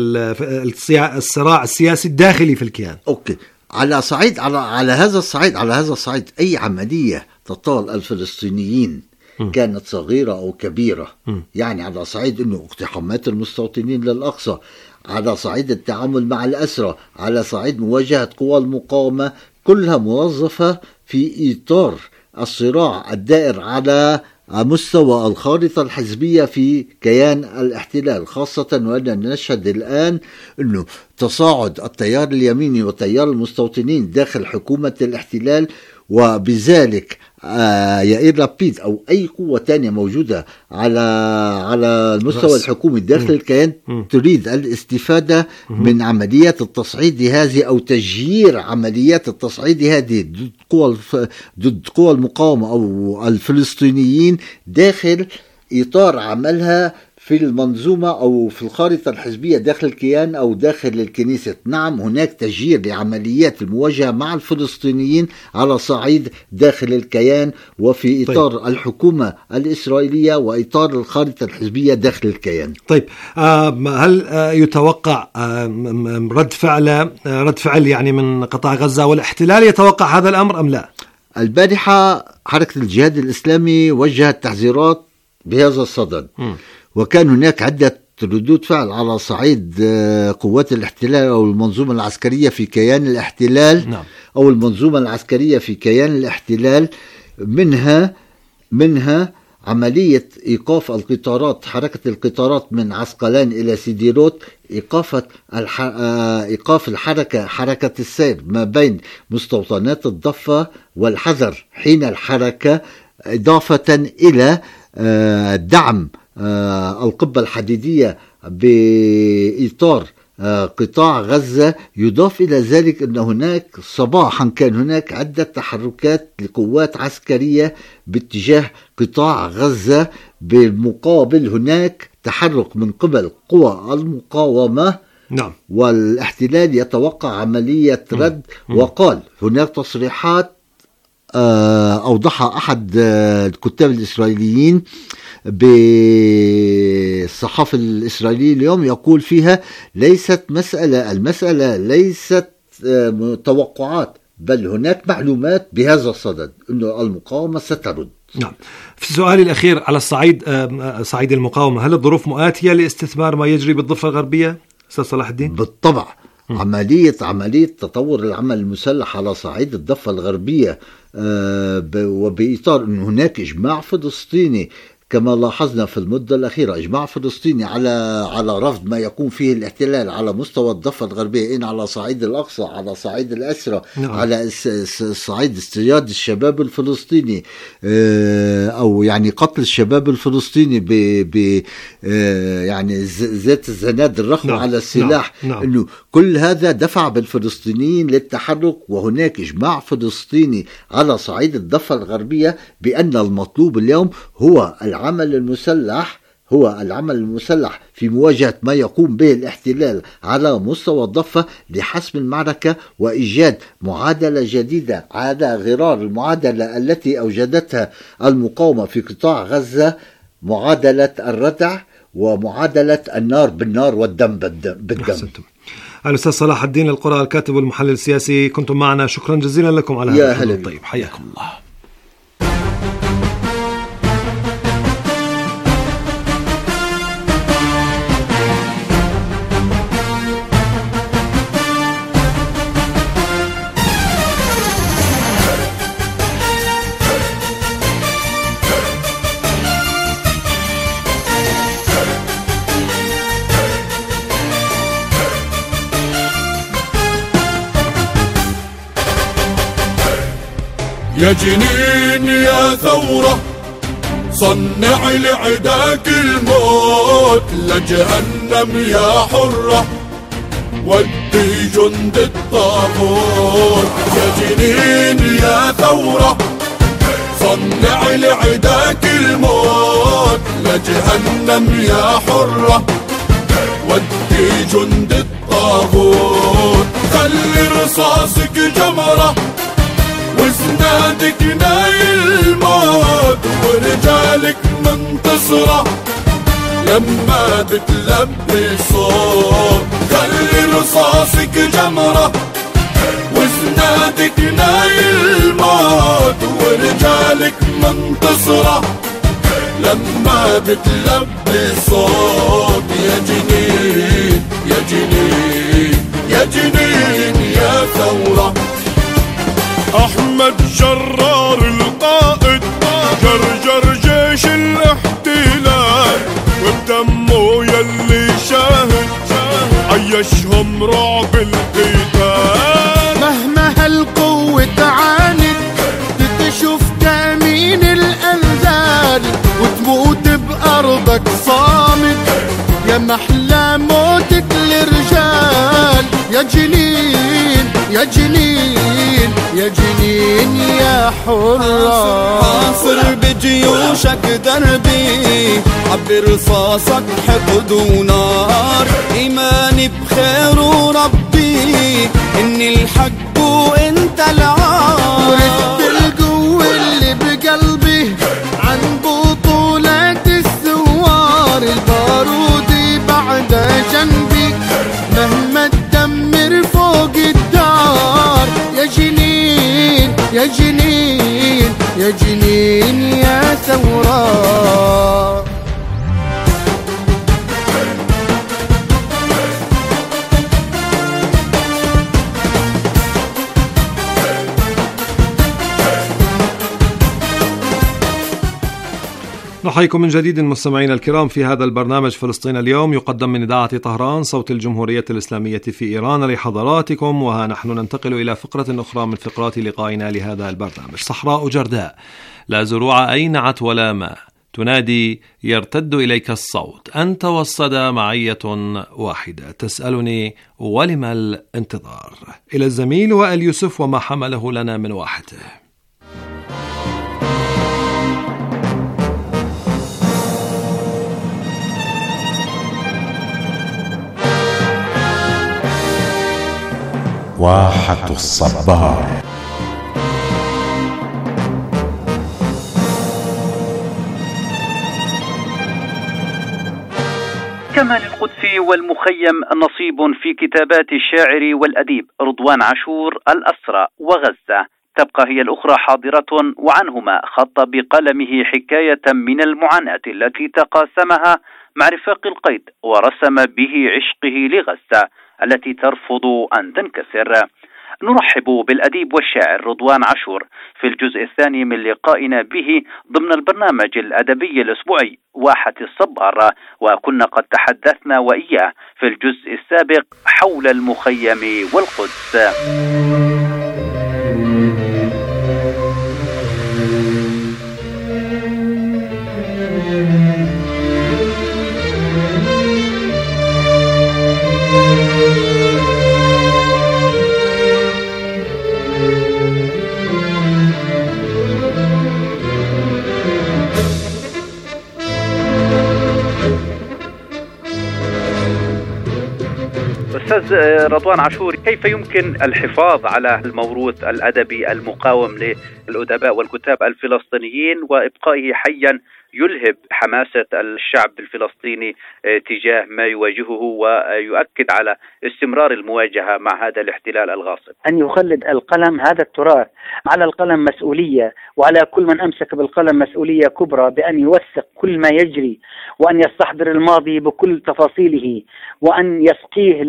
الصراع السياسي الداخلي في الكيان؟ أوكي. على صعيد على على هذا الصعيد على هذا الصعيد أي عملية تطال الفلسطينيين م. كانت صغيرة أو كبيرة، م. يعني على صعيد إنه اقتحامات المستوطنين للأقصى، على صعيد التعامل مع الأسرى، على صعيد مواجهة قوى المقاومة، كلها موظفة في إطار الصراع الدائر على مستوى الخارطة الحزبية في كيان الاحتلال، خاصة وأننا نشهد الآن أنه تصاعد التيار اليميني وتيار المستوطنين داخل حكومة الاحتلال، وبذلك آه يائير لابيد أو أي قوة تانية موجودة على على المستوى الحكومي داخل م. الكيان م. تريد الاستفادة م. من عمليات التصعيد هذه أو تجيير عمليات التصعيد هذه ضد قوى ضد قوى المقاومة أو الفلسطينيين داخل إطار عملها في المنظومة أو في الخارطة الحزبية داخل الكيان أو داخل الكنيسة. نعم هناك تجيير لعمليات المواجهة مع الفلسطينيين على صعيد داخل الكيان وفي إطار طيب. الحكومة الإسرائيلية وإطار الخارطة الحزبية داخل الكيان. طيب هل يتوقع رد فعل رد فعل يعني من قطاع غزة والاحتلال يتوقع هذا الأمر أم لا؟ البارحة حركة الجهاد الإسلامي وجهت تحذيرات بهذا الصدد، م. وكان هناك عدة ردود فعل على صعيد قوات الاحتلال أو المنظومة العسكرية في كيان الاحتلال نعم. أو المنظومة العسكرية في كيان الاحتلال، منها منها عملية إيقاف القطارات، حركة القطارات من عسقلان إلى سيديروت، إيقاف الح... إيقاف الحركة حركة السير ما بين مستوطنات الضفة والحذر حين الحركة، إضافة إلى دعم القبة الحديدية بإطار قطاع غزة. يضاف إلى ذلك أن هناك صباحا كان هناك عدة تحركات لقوات عسكرية باتجاه قطاع غزة، بالمقابل هناك تحرك من قبل قوى المقاومة نعم. والاحتلال يتوقع عملية رد م. وقال هناك تصريحات أوضحها أحد الكتاب الإسرائيليين بالصحافة الإسرائيلية اليوم، يقول فيها ليست مسألة المسألة ليست توقعات بل هناك معلومات بهذا الصدد أنه المقاومة سترد. نعم. في سؤالي الأخير على الصعيد صعيد المقاومة، هل الظروف مؤاتية لاستثمار ما يجري بالضفة الغربية أستاذ صلاح الدين؟ بالطبع. م. عملية عملية تطور العمل المسلح على صعيد الضفة الغربية آه وبإطار أن هناك إجماع فلسطيني كما لاحظنا في المدة الأخيرة إجماع فلسطيني على على رفض ما يقوم فيه الاحتلال على مستوى الضفة الغربية، إن على صعيد الأقصى، على صعيد الأسرى، نعم. على صعيد اصطياد الشباب الفلسطيني أو يعني قتل الشباب الفلسطيني ب ب يعني ذات الزناد الرخم، نعم. على السلاح، نعم. نعم. إنه كل هذا دفع بالفلسطينيين للتحرك، وهناك إجماع فلسطيني على صعيد الضفة الغربية بأن المطلوب اليوم هو العمل المسلح هو العمل المسلح في مواجهة ما يقوم به الاحتلال على مستوى الضفة لحسم المعركة وإيجاد معادلة جديدة على غرار المعادلة التي أوجدتها المقاومة في قطاع غزة، معادلة الردع ومعادلة النار بالنار والدم بالدم. أحسنتم. الأستاذ صلاح الدين القرى، الكاتب والمحلل السياسي، كنتم معنا، شكرا جزيلا لكم على هذا الحديث الطيب، حياكم الله. يا جنين يا ثورة صنع لعداك الموت، لجهنم يا حرة ودي جند الطاغوت. يا جنين يا ثورة صنع لعداك الموت، لجهنم يا حرة ودي جند الطاغوت. خلي رصاصك جمرة وزنادك نايل الموت، ورجالك منتصرة لما بتلبي صوت. خلي رصاصك جمرة وزنادك نايل الموت، ورجالك منتصرة لما بتلبي صوت. يا جنين يا جنين يا جنين يا ثورة. أحمد جرار القائد جرجر جيش الاحتلال، وبدمه يلي شاهد عيشهم رعب القتال. مهما هالقوة تعاند تشوف تأمين الأنزال، وتموت بأرضك صامت يا محلى موتك للرجال. يا جنين يا جنين يا جنين يا حرة. حاصر بجيوشك دربي، عبي رصاصك حقد ونار. إيماني بخير وربي إن الحق وإنت العار. ورثت القوة اللي بقلبي عن بطولات الثوار. البارودي بعد جنبي مهما تدمر فوق الدار. يا جنين يا جنين يا جنين يا ثورة. نحييكم من جديد مستمعينا الكرام في هذا البرنامج فلسطين اليوم، يقدم من إذاعة طهران صوت الجمهورية الإسلامية في إيران لحضراتكم. وها نحن ننتقل إلى فقرة أخرى من فقرات لقائنا لهذا البرنامج. صحراء جرداء لا زروع أينعت ولا ماء، تنادي يرتد إليك الصوت، أنت والصدى معية واحدة، تسألني ولم الانتظار. إلى الزميل وائل يوسف وما حمله لنا من واحته. واحة الصبار. كما للقدس والمخيم نصيب في كتابات الشاعر والأديب رضوان عاشور الأسرى وغزة، تبقى هي الأخرى حاضرة، وعنهما خط بقلمه حكاية من المعاناة التي تقاسمها مع رفاق القيد، ورسم به عشقه لغزة التي ترفض أن تنكسر. نرحب بالأديب والشاعر رضوان عاشور في الجزء الثاني من لقائنا به ضمن البرنامج الأدبي الأسبوعي واحة الصبار، وكنا قد تحدثنا وإياه في الجزء السابق حول المخيم والقدس. أستاذ رضوان عاشور، كيف يمكن الحفاظ على الموروث الأدبي المقاوم للأدباء والكتاب الفلسطينيين وإبقائه حيا يلهب حماسة الشعب الفلسطيني تجاه ما يواجهه ويؤكد على استمرار المواجهة مع هذا الاحتلال الغاصب؟ أن يخلد القلم هذا التراث، على القلم مسؤولية، وعلى كل من أمسك بالقلم مسؤولية كبرى بأن يوثق كل ما يجري، وأن يستحضر الماضي بكل تفاصيله، وأن يسقيه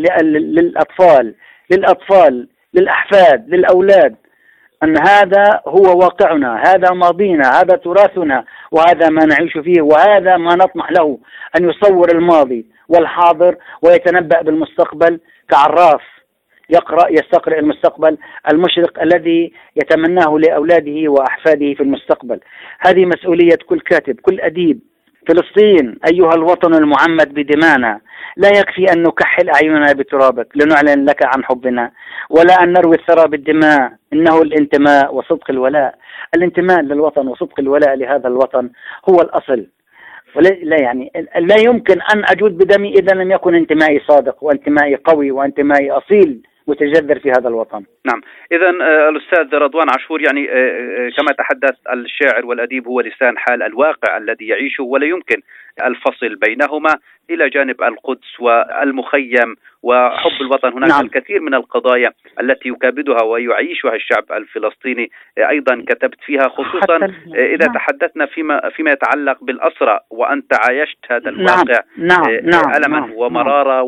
للأطفال للأطفال للأحفاد للأولاد أن هذا هو واقعنا، هذا ماضينا، هذا تراثنا، وهذا ما نعيش فيه، وهذا ما نطمح له، أن يصور الماضي والحاضر ويتنبأ بالمستقبل كعراف يقرأ يستقرأ المستقبل المشرق الذي يتمناه لأولاده وأحفاده في المستقبل. هذه مسؤولية كل كاتب، كل أديب. فلسطين أيها الوطن المعمد بدمانا، لا يكفي أن نكحل أعيننا بترابك لنعلن لك عن حبنا، ولا أن نروي الثرى بالدماء، إنه الانتماء وصدق الولاء. الانتماء للوطن وصدق الولاء لهذا الوطن هو الأصل، ولا لا يعني لا يمكن أن أجود بدمي إذا لم يكن انتمائي صادق وانتمائي قوي وانتمائي أصيل متجذر في هذا الوطن. نعم، إذا الأستاذ رضوان عاشور، يعني كما تحدث الشاعر والأديب هو لسان حال الواقع الذي يعيشه، ولا يمكن الفصل بينهما. إلى جانب القدس والمخيم وحب الوطن هناك نعم. الكثير من القضايا التي يكابدها ويعيشها الشعب الفلسطيني، أيضا كتبت فيها، خصوصا إذا نعم. تحدثنا فيما فيما يتعلق بالأسرى، وأنت عايشت هذا الواقع نعم. نعم. ألما نعم. ومرارة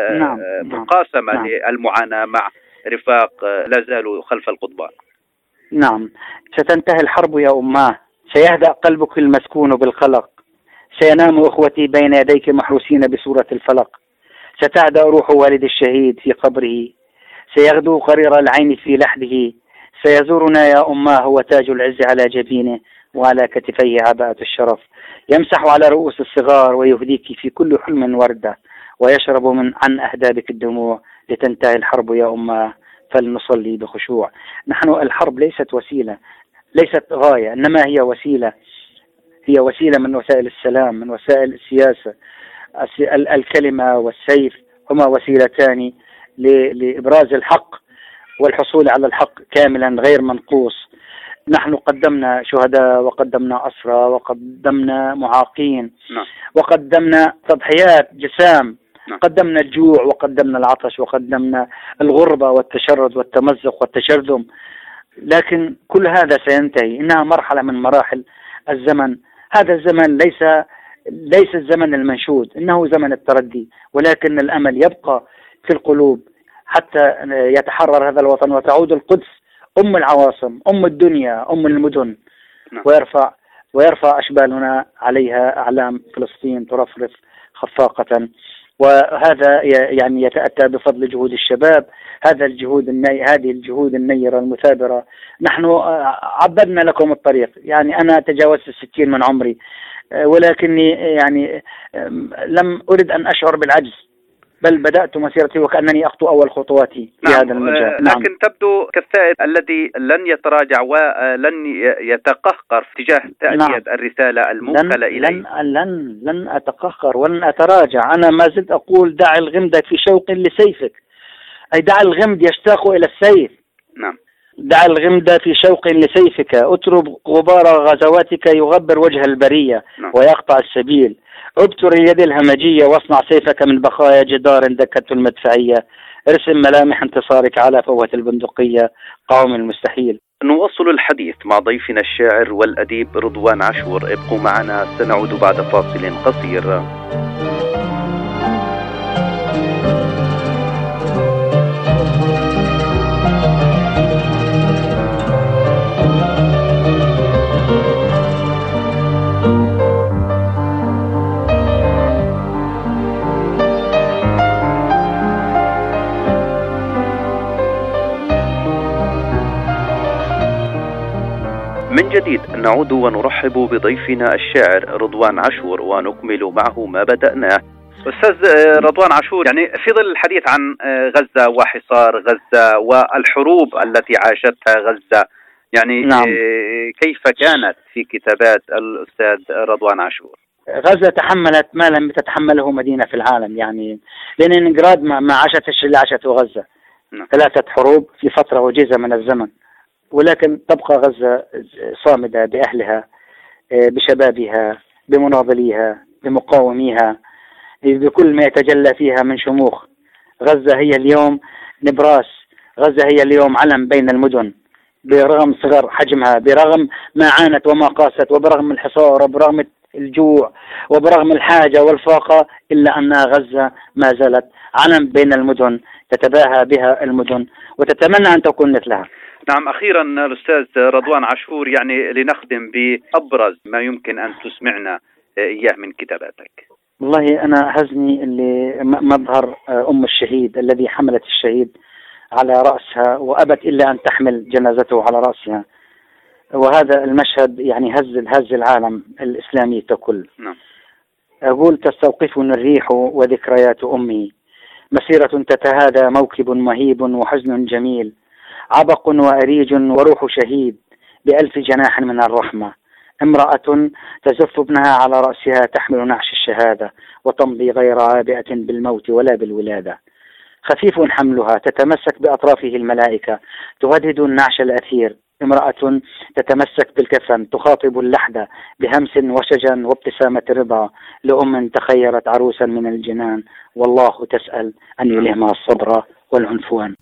ومقاسمة نعم. للمعاناة مع رفاق لا زالوا خلف القضبان. نعم، ستنتهي الحرب يا أماه، سيهدأ قلبك المسكون بالقلق، سينام أخوتي بين يديك محروسين بسورة الفلق، ستهدأ روح والد الشهيد في قبره، سيغدو قرير العين في لحده، سيزورنا يا أماه وتاج العز على جبينه، وعلى كتفيه عباءة الشرف، يمسح على رؤوس الصغار ويهديك في كل حلم وردة، ويشرب من عن أهدابك الدموع لتنتهي الحرب يا أماه، فلنصلي بخشوع. نحن الحرب ليست وسيلة، ليست غاية، إنما هي وسيلة، هي وسيلة من وسائل السلام، من وسائل السياسة. الكلمة والسيف هما وسيلتان لإبراز الحق والحصول على الحق كاملا غير منقوص. نحن قدمنا شهداء، وقدمنا أسرى، وقدمنا معاقين، وقدمنا تضحيات جسام، قدمنا الجوع، وقدمنا العطش، وقدمنا الغربة والتشرد والتمزق والتشرذم، لكن كل هذا سينتهي. إنها مرحلة من مراحل الزمن. هذا الزمن ليس ليس الزمن المنشود، إنه زمن التردي، ولكن الأمل يبقى في القلوب حتى يتحرر هذا الوطن وتعود القدس أم العواصم، أم الدنيا، أم المدن، ويرفع ويرفع أشبالنا عليها أعلام فلسطين ترفرف خفاقة. وهذا يعني يتأتى بفضل جهود الشباب، هذا الجهود الني... هذه الجهود النيرة المثابرة. نحن عبدنا لكم الطريق، يعني أنا تجاوزت الستين من عمري، ولكني يعني لم أرد أن أشعر بالعجز، بل بدأت مسيرتي وكأنني أخطو أول خطواتي في نعم. هذا المجال. نعم. لكن تبدو كالثائر الذي لن يتراجع ولن يتقهقر تجاه تأدية نعم. الرسالة الموكلة إليه. لن, لن, لن أتقهقر ولن أتراجع. أنا ما زلت أقول دع الغمد في شوق لسيفك، أي دع الغمد يشتاق إلى السيف. نعم. دع الغمد في شوق لسيفك، اترب غبار غزواتك يغبر وجه البرية نعم. ويقطع السبيل، ابتر اليد الهمجية واصنع سيفك من بقايا جدار دكته المدفعية، ارسم ملامح انتصارك على فوهة البندقية، قاوم المستحيل. نواصل الحديث مع ضيفنا الشاعر والأديب رضوان عاشور، ابقوا معنا، سنعود بعد فاصل قصير. جديد نعود ونرحب بضيفنا الشاعر رضوان عاشور ونكمل معه ما بدأناه. أستاذ رضوان عاشور، يعني في ظل الحديث عن غزة وحصار غزة والحروب التي عاشتها غزة، يعني نعم. كيف كانت في كتابات الأستاذ رضوان عاشور؟ غزة تحملت ما لم تتحمله مدينة في العالم، يعني لينينغراد ما عاشتش اللي عاشته غزة. نعم. ثلاثة حروب في فترة وجيزة من الزمن، ولكن تبقى غزة صامدة بأهلها، بشبابها، بمناضليها، بمقاوميها، بكل ما يتجلى فيها من شموخ. غزة هي اليوم نبراس، غزة هي اليوم علم بين المدن، برغم صغر حجمها، برغم ما عانت وما قاست، وبرغم الحصار، وبرغم الجوع، وبرغم الحاجة والفاقة، إلا أن غزة ما زالت علم بين المدن تتباهى بها المدن وتتمنى أن تكون مثلها. نعم، أخيرا الأستاذ رضوان عاشور، يعني لنختم بأبرز ما يمكن أن تسمعنا إياه من كتاباتك. والله أنا هزني اللي مظهر أم الشهيد الذي حملت الشهيد على رأسها وأبت إلا أن تحمل جنازته على رأسها، وهذا المشهد يعني هز هز العالم الإسلامي ككل. نعم. أقول تستوقفني الريح وذكريات أمي، مسيرة تتهادى موكب مهيب وحزن جميل، عبق وأريج وروح شهيد بألف جناح من الرحمة، امرأة تزف ابنها على رأسها تحمل نعش الشهادة وتمضي غير عابئة بالموت ولا بالولادة، خفيف حملها تتمسك بأطرافه الملائكة تهدد النعش الأثير، امرأة تتمسك بالكفن تخاطب اللحد بهمس وشجن وابتسامة رضا لأم تخيرت عروسا من الجنان، والله تسأل أن يلهمها الصبر والعنفوان.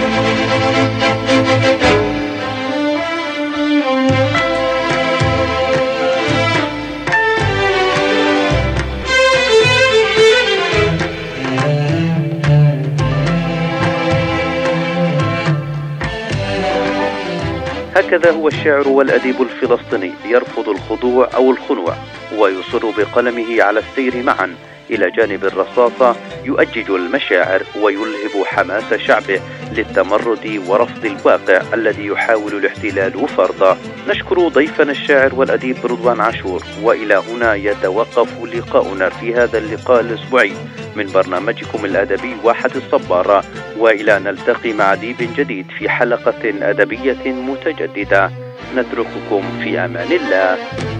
هكذا هو الشاعر والأديب الفلسطيني، يرفض الخضوع أو الخنوع ويصر بقلمه على السير معا إلى جانب الرصاصة، يؤجج المشاعر ويلهب حماس شعبه للتمرد ورفض الواقع الذي يحاول الاحتلال فرضه. نشكر ضيفنا الشاعر والأديب رضوان عاشور، وإلى هنا يتوقف لقاؤنا في هذا اللقاء الأسبوعي من برنامجكم الأدبي واحة الصبارة، وإلى نلتقي مع أديب جديد في حلقة أدبية متجددة. نترككم في أمان الله.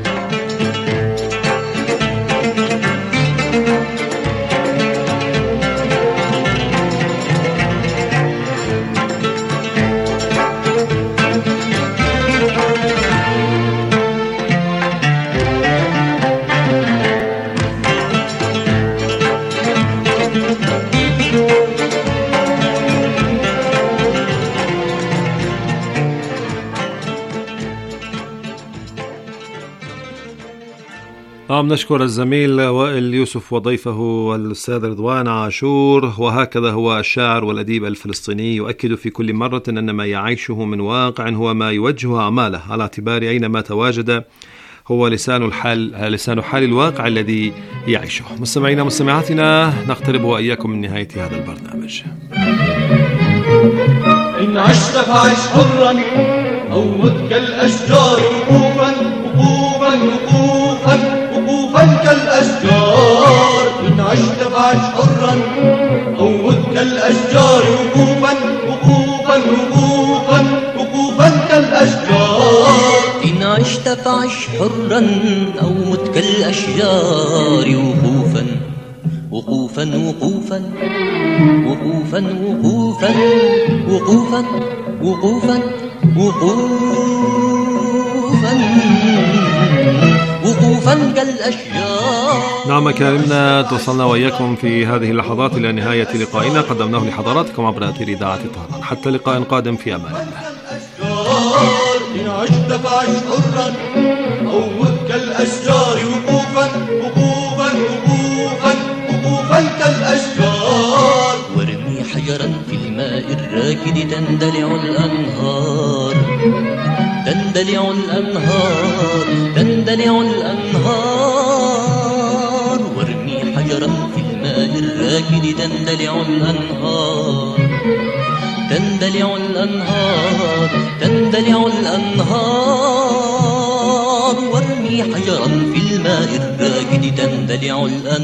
نعم، نشكر الزميل وائل يوسف وضيفه الأستاذ رضوان عاشور. وهكذا هو الشاعر والأديب الفلسطيني يؤكد في كل مرة أن ما يعيشه من واقع هو ما يوجه أعماله، على اعتبار أينما تواجد هو لسان الحال لسان حال الواقع الذي يعيشه. مستمعينا مستمعاتنا، نقترب وإياكم من نهاية هذا البرنامج. إن عشت فعش حرا أو مت كالأشجار وقوفا وقوفا وقوفا وقوفا كالأشجار. إن عشت فعش حرا أو مت كالأشجار وقوفا وقوفا وقوفا وقوفا كالأشجار. إن عشت فعش حرا أو مت كالأشجار وقوفا وقوفا وقوفا وقوفا وقوفا وقوفا وقوفا وقوفا وقوفا كالأشجار. نعم كرمنا، توصلنا وإياكم في هذه اللحظات إلى نهاية لقائنا قدمناه لحضراتكم عبر أثير إذاعة طهران. حتى لقاء قادم، في أمان الله. إن عشت فعش حرا أو مت كالأشجار وقوفا وقوفا وقوفا وقوفا كالأشجار. وارمي حجرا في الماء الراكد تندلع الأنهار تندلع الأنهار تندلع الأنهار. وارمي حجرا في الماء الراكد تندلع الأنهار تندلع الأنهار تندلع الأنهار. حجرا في الماء الراكد تندلع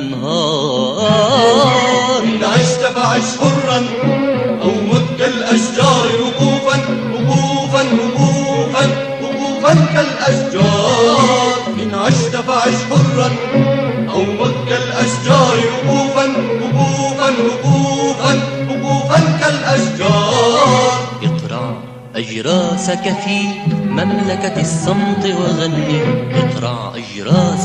الأنهار. إن عشت فعش حرا أو مت كالأشجار وقوفا وقوفا وقوفا وقوفا كالأشجار. إن عشت فعش حرا أو مت كالأشجار وقوفا وقوفا وقوفا وقوفا كالأشجار. اقرع أجراسك في مملكة الصمت وغني، اقرع أجراسك